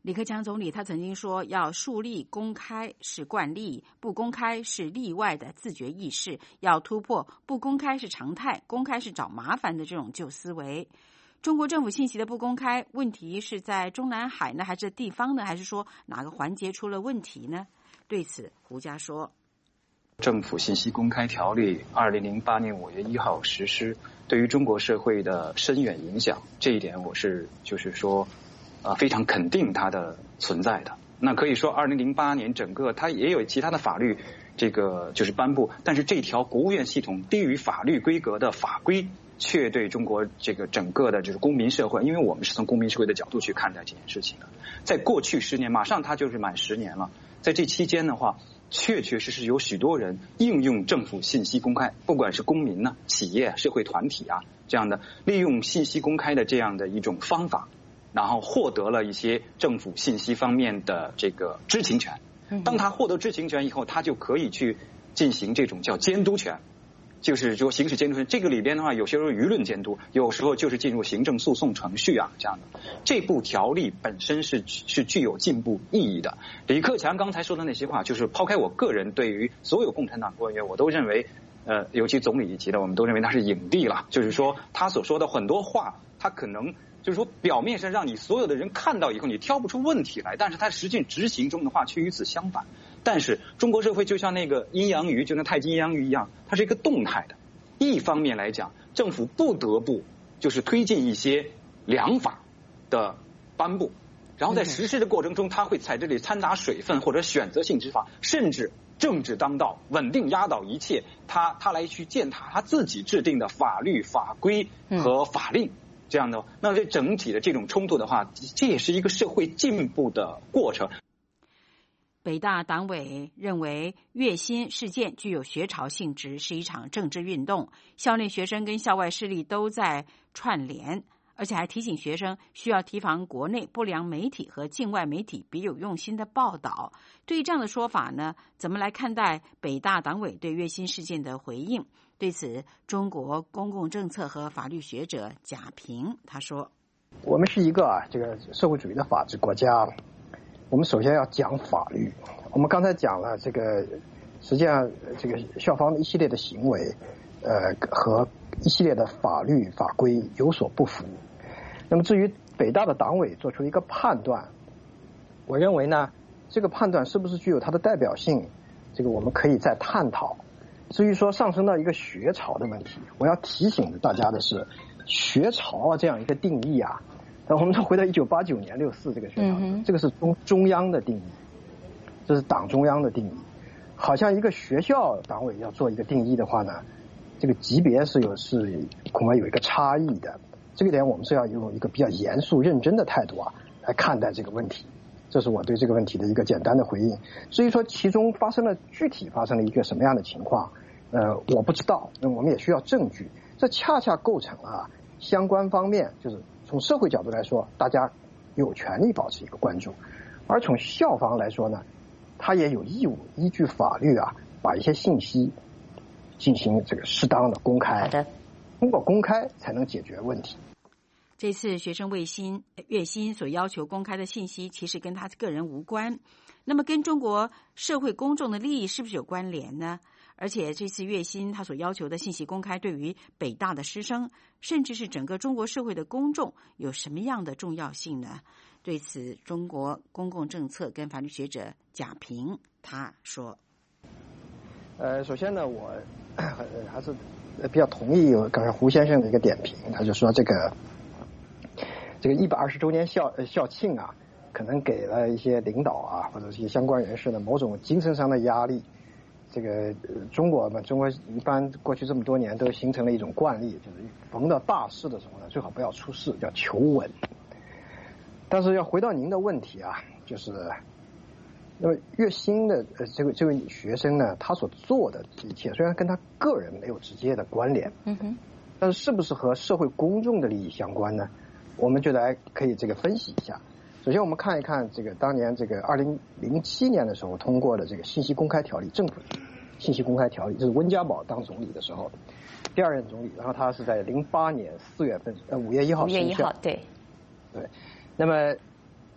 李克强总理他曾经说，要树立公开是惯例，不公开是例外的自觉意识，要突破不公开是常态，公开是找麻烦的这种旧思维。中国政府信息的不公开，问题是在中南海呢，还是地方呢，还是说哪个环节出了问题呢？对此，胡佳说， 政府信息公开条例二零零八年五月一号实施，对于中国社会的深远影响，这一点我是就是说呃非常肯定它的存在的。那可以说二零零八年整个它也有其他的法律这个就是颁布，但是这条国务院系统低于法律规格的法规却对中国这个整个的就是公民社会，因为我们是从公民社会的角度去看待这件事情的。在过去十年，马上它就是满十年了，在这期间的话，确确实实有许多人应用政府信息公开，不管是公民呢、企业、社会团体啊这样的，利用信息公开的这样的一种方法，然后获得了一些政府信息方面的这个知情权。当他获得知情权以后，他就可以去进行这种叫监督权。就是说行使监督权，这个里边的话，有些时候舆论监督，有时候就是进入行政诉讼程序啊，这样的。这部条例本身是是具有进步意义的。李克强刚才说的那些话，就是抛开我个人对于所有共产党官员，我都认为，呃，尤其总理一级的，我们都认为他是影帝了。就是说，他所说的很多话，他可能就是说表面上让你所有的人看到以后，你挑不出问题来，但是他实际执行中的话却与此相反。但是中国社会就像那个阴阳鱼，就像太极阴阳鱼一样，它是一个动态的。一方面来讲，政府不得不就是推进一些良法的颁布，然后在实施的过程中，他会在这里掺杂水分或者选择性执法，甚至政治当道，稳定压倒一切，他他来去践踏他自己制定的法律法规和法令。这样的，那这整体的这种冲突的话，这也是一个社会进步的过程。 北大党委认为，月薪事件具有学潮性质，是一场政治运动。校内学生跟校外势力都在串联，而且还提醒学生需要提防国内不良媒体和境外媒体别有用心的报道。对于这样的说法呢，怎么来看待北大党委对月薪事件的回应？对此，中国公共政策和法律学者贾平他说：“ 我们是一个啊，这个社会主义的法治国家。我们首先要讲法律。我们刚才讲了这个，实际上这个校方的一系列的行为，呃，和一系列的法律法规有所不符。那么至于北大的党委做出一个判断，我认为呢，这个判断是不是具有它的代表性，这个我们可以再探讨。至于说上升到一个学潮的问题，我要提醒大家的是，学潮啊这样一个定义啊。那我们再回到一九八九年六四这个学潮，嗯、这个是中中央的定义，这是党中央的定义。好像一个学校党委要做一个定义的话呢，这个级别是有是恐怕有一个差异的。这个点我们是要用一个比较严肃认真的态度啊来看待这个问题。这是我对这个问题的一个简单的回应。至于说其中发生了具体发生了一个什么样的情况，呃，我不知道。那我们也需要证据。这恰恰构成了、啊、相关方面就是。从社会角度来说，大家有权利保持一个关注；而从校方来说呢，他也有义务依据法律啊，把一些信息进行这个适当的公开。好的，通过公开才能解决问题。 这次学生月薪月薪所要求公开的信息，其实跟他个人无关。那么跟中国社会公众的利益是不是有关联呢？而且这次月薪他所要求的信息公开，对于北大的师生，甚至是整个中国社会的公众，有什么样的重要性呢？对此，中国公共政策跟法律学者贾平他说：“ 呃，首先呢，我还是比较同意刚才胡先生的一个点评，他就说这个这个一百二十周年校校庆啊，可能给了一些领导啊或者一些相关人士的某种精神上的压力。”这个中国嘛，中国一般过去这么多年都形成了一种惯例，就是逢到大事的时候呢，最好不要出事，叫求稳。但是要回到您的问题啊，就是那么月薪的呃这个这位学生呢，他所做的一切虽然跟他个人没有直接的关联，嗯哼，但是是不是和社会公众的利益相关呢？我们觉得可以这个分析一下。首先我们看一看这个当年这个二零零七年的时候通过的这个信息公开条例，政府信息公开条例，这是温家宝当总理的时候，第二任总理，然后他是在零八年四月份呃五月一号生效， 五月一号对对，那么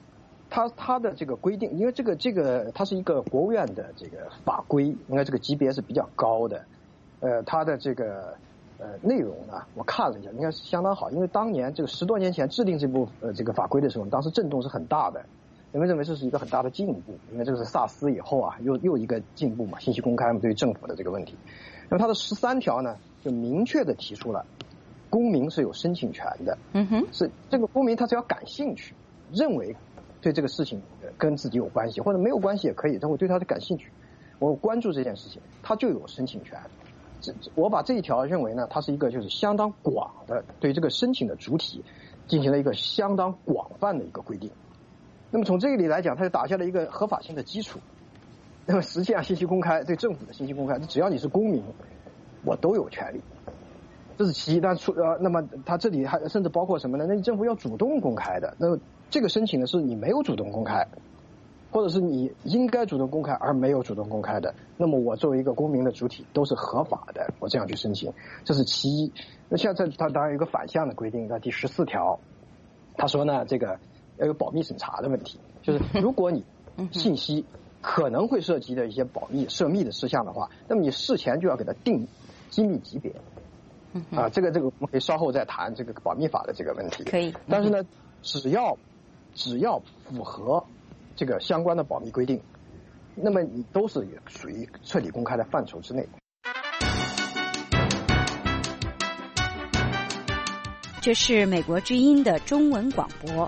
它它的这个规定，因为这个这个它是一个国务院的这个法规，应该这个级别是比较高的，呃，它的这个呃内容呢，我看了一下，应该是相当好，因为当年这个十多年前制定这部呃这个法规的时候，当时震动是很大的，人们认为这是一个很大的进步，因为这个是萨斯以后啊，又又一个进步嘛，信息公开嘛，对于政府的这个问题。那么它的十三条呢，就明确的提出了公民是有申请权的， 嗯哼， 是这个公民他只要感兴趣，认为对这个事情跟自己有关系，或者没有关系也可以，但我对他的感兴趣，我关注这件事情，他就有申请权。这我把这一条认为呢，它是一个就是相当广的，对这个申请的主体进行了一个相当广泛的一个规定。那么从这里来讲，它就打下了一个合法性的基础。那么实际上信息公开，对政府的信息公开，只要你是公民，我都有权利。这是其一，但出呃，那么它这里还甚至包括什么呢？那你政府要主动公开的，那么这个申请的是你没有主动公开，或者是你应该主动公开而没有主动公开的，那么我作为一个公民的主体都是合法的，我这样去申请，这是其一。那像这它当然有一个反向的规定，在第十四条，他说呢，这个要有保密审查的问题，就是如果你信息可能会涉及的一些保密涉密的事项的话，那么你事前就要给它定机密级别。啊，这个这个我们可以稍后再谈这个保密法的这个问题。 可以。 但是呢，只要只要符合这个相关的保密规定，那么你都是属于彻底公开的范畴之内。 这是美国之音的中文广播。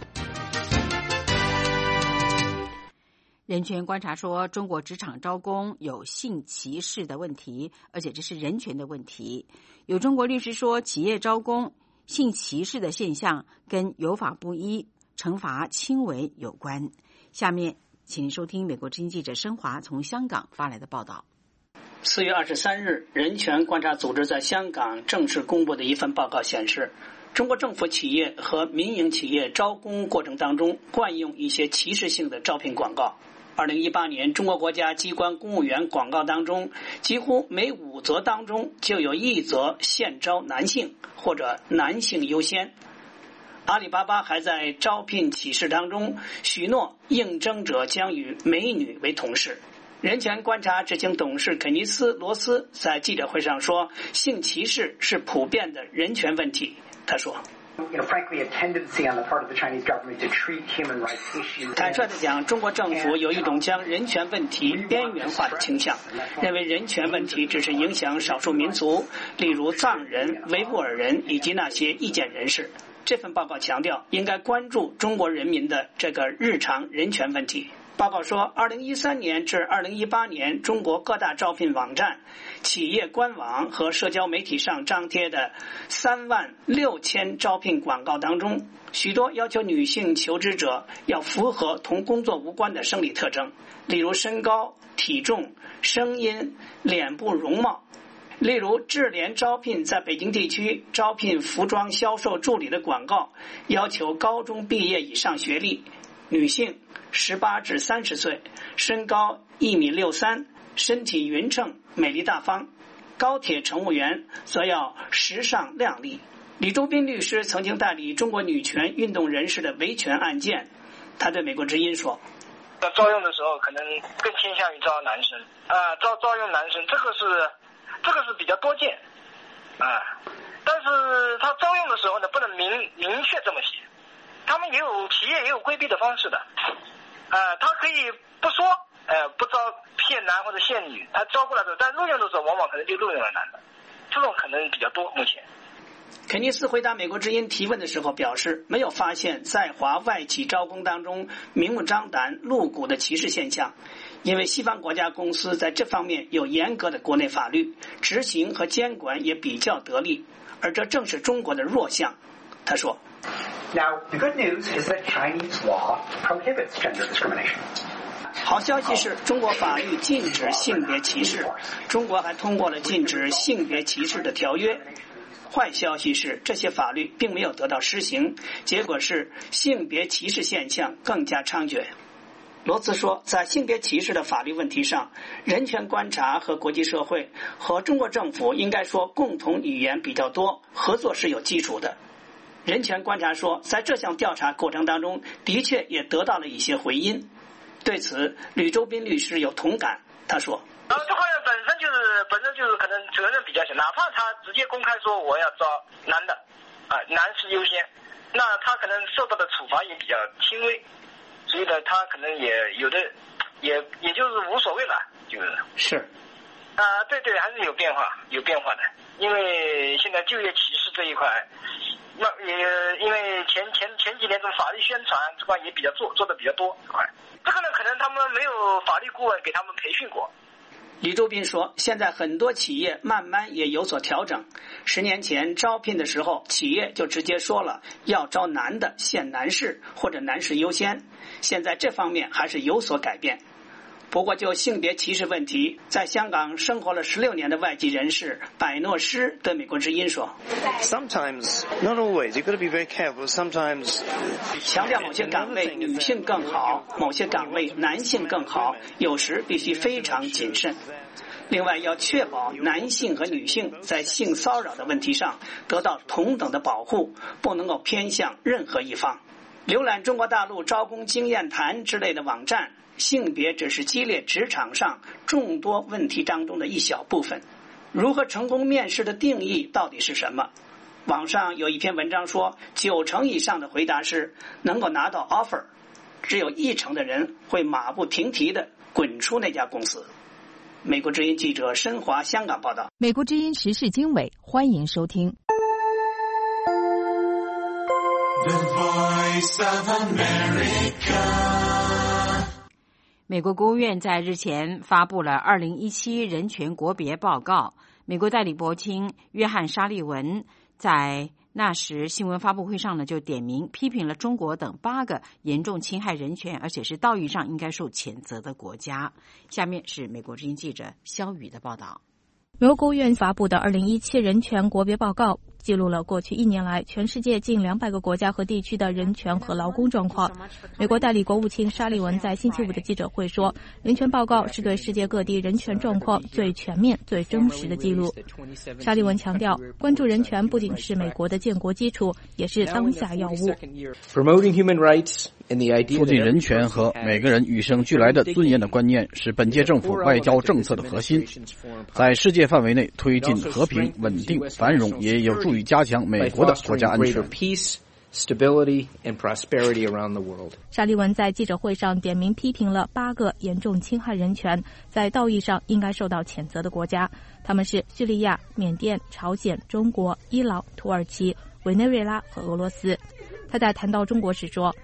人权观察说，中国职场招工有性歧视的问题，而且这是人权的问题。有中国律师说，企业招工性歧视的现象跟有法不依、惩罚轻微有关。下面，请您收听美国之音记者申华从香港发来的报道。 四月二十三日，人权观察组织在香港正式公布的一份报告显示，中国政府企业和民营企业招工过程当中惯用一些歧视性的招聘广告。二零一八年，中国国家机关公务员广告当中，几乎每五则当中就有一则现招男性或者男性优先。阿里巴巴还在招聘启事当中许诺应征者将与美女为同事。人权观察执行董事肯尼斯·罗斯在记者会上说，性歧视是普遍的人权问题。他说，坦率地讲，中国政府有一种将人权问题边缘化的倾向，认为人权问题只是影响少数民族，例如藏人、维吾尔人以及那些意见人士。这份报告强调，应该关注中国人民的这个日常人权问题。报告说，二零一三年至二零一八年，中国各大招聘网站、企业官网和社交媒体上张贴的三万六千招聘广告当中，许多要求女性求职者要符合同工作无关的生理特征，例如身高、体重、声音、脸部容貌。例如，智联招聘在北京地区招聘服装销售助理的广告，要求高中毕业以上学历，女性十八至三十岁，身高一米六三，身体匀称，美丽大方。高铁乘务员则要时尚靓丽。李周斌律师曾经代理中国女权运动人士的维权案件，他对美国之音说， 在招用的时候可能更倾向于招男生啊，招招用男生，这个是这个是比较多见啊，但是他招用的时候呢，不能明明确这么写，他们也有企业也有规避的方式的，啊，他可以不说，呃，不招骗男或者骗女，他招过来的，但录用的时候往往可能就录用了男的，这种可能比较多。目前， 肯尼斯回答美国之音提问的时候表示，没有发现在华外企招工当中明目张胆、露骨的歧视现象。因为西方国家公司在这方面有严格的国内法律，执行和监管也比较得力，而这正是中国的弱项。他说 Now, the good news is that Chinese law prohibits gender discrimination. 好消息是中国法律禁止性别歧视，中国还通过了禁止性别歧视的条约。坏消息是这些法律并没有得到施行，结果是性别歧视现象更加猖獗。罗斯说，在性别歧视的法律问题上，人权观察和国际社会和中国政府应该说共同语言比较多，合作是有基础的。 人权观察说，在这项调查过程当中，的确也得到了一些回音。对此，吕周斌律师有同感，他说：“ 呃，这块本身就是本身就是可能责任比较小，哪怕他直接公开说我要招男的，啊、呃，男士优先，那他可能受到的处罚也比较轻微，所以呢，他可能也有的也也就是无所谓了，就是是， 啊、呃，对对，还是有变化，有变化的，因为现在就业歧视这一块。”那也因为前前前几年这种法律宣传这块也比较做做的比较多这块，这个呢可能他们没有法律顾问给他们培训过。 李周斌说，现在很多企业慢慢也有所调整。十年前招聘的时候，企业就直接说了要招男的限男士或者男士优先，现在这方面还是有所改变。不过就性别歧视问题，在香港生活了十六年的外籍人士百诺诗对美国之音说 Sometimes, not always, you've got to be very careful. Sometimes 强调某些岗位女性更好，某些岗位男性更好，有时必须非常谨慎。另外要确保男性和女性在性骚扰的问题上得到同等的保护，不能够偏向任何一方。浏览中国大陆招工经验谈之类的网站，性别只是激烈职场上众多问题当中的一小部分。如何成功面试的定义到底是什么？网上有一篇文章说，九成以上的回答是能够拿到 offer， 只有一成的人会马不停蹄地滚出那家公司。美国之音记者申华香港报道。 美国之音时事经纬，欢迎收听。 The Voice of America。 美国国务院在日前发布了二零一七人权国别报告。美国代理国卿约翰·沙利文在那时新闻发布会上呢，就点名批评了中国等八个严重侵害人权，而且是道义上应该受谴责的国家。下面是美国之音记者肖宇的报道。 美国国务院发布的二零一七人权国别报告记录了过去一年来全世界近两百个国家和地区的人权和劳工状况。美国代理国务卿沙利文在星期五的记者会说，人权报告是对世界各地人权状况最全面、最真实的记录。沙利文强调，关注人权不仅是美国的建国基础，也是当下要务。 促进人权和每个人与生俱来的尊严的观念是本届政府外交政策的核心，在世界范围内推进和平、稳定、繁荣，也有助于加强美国的国家安全。 沙利文在记者会上点名批评了八个严重侵害人权、在道义上应该受到谴责的国家，他们是叙利亚、缅甸、朝鲜、中国、伊朗、土耳其、委内瑞拉和俄罗斯。他在谈到中国时说，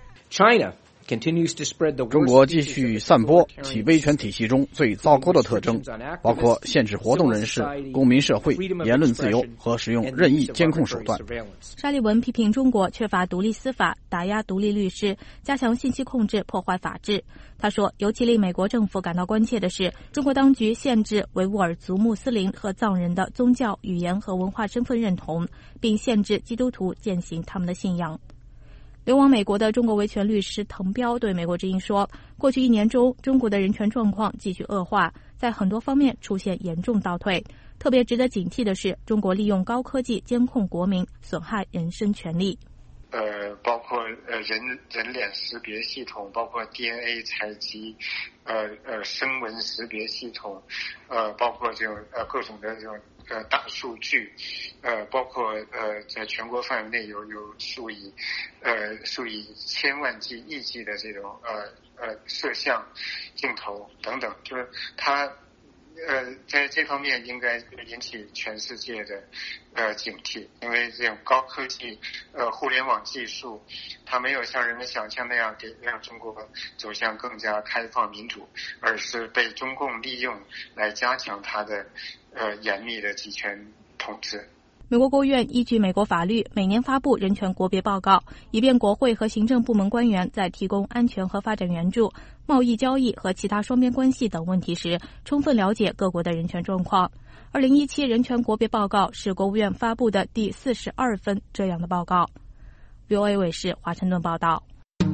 中国继续散播其威权体系中最糟糕的特征，包括限制活动人士、公民社会、言论自由和使用任意监控手段。 沙利文批评中国缺乏独立司法、打压独立律师、加强信息控制、破坏法治。他说，尤其令美国政府感到关切的是，中国当局限制维吾尔族穆斯林和藏人的宗教、语言和文化身份认同，并限制基督徒践行他们的信仰。流亡美国的中国维权律师滕彪对美国之音说，过去一年中，中国的人权状况继续恶化，在很多方面出现严重倒退。特别值得警惕的是，中国利用高科技监控国民，损害人身权利。 呃，包括呃人人脸识别系统，包括 D N A 采集，呃呃声纹识别系统，呃包括这种呃各种的这种呃大数据，呃包括呃在全国范围内有有数以呃数以千万计、亿计的这种呃呃摄像镜头等等，就是它。呃，在这方面应该引起全世界的呃警惕，因为这种高科技呃互联网技术，它没有像人们想象那样给让中国走向更加开放民主，而是被中共利用来加强它的呃严密的集权统治。 美国国务院依据美国法律，每年发布人权国别报告，以便国会和行政部门官员在提供安全和发展援助、贸易交易和其他双边关系等问题时，充分了解各国的人权状况。二零一七人权国别报告是国务院发布的第四十二份这样的报告。V O A 卫视华盛顿报道。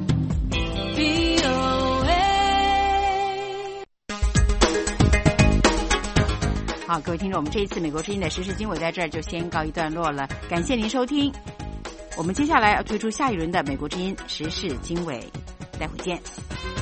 好，各位听众，我们这一次美国之音的时事经纬在这儿就先告一段落了，感谢您收听。 我们接下来要推出下一轮的美国之音时事经纬，待会见。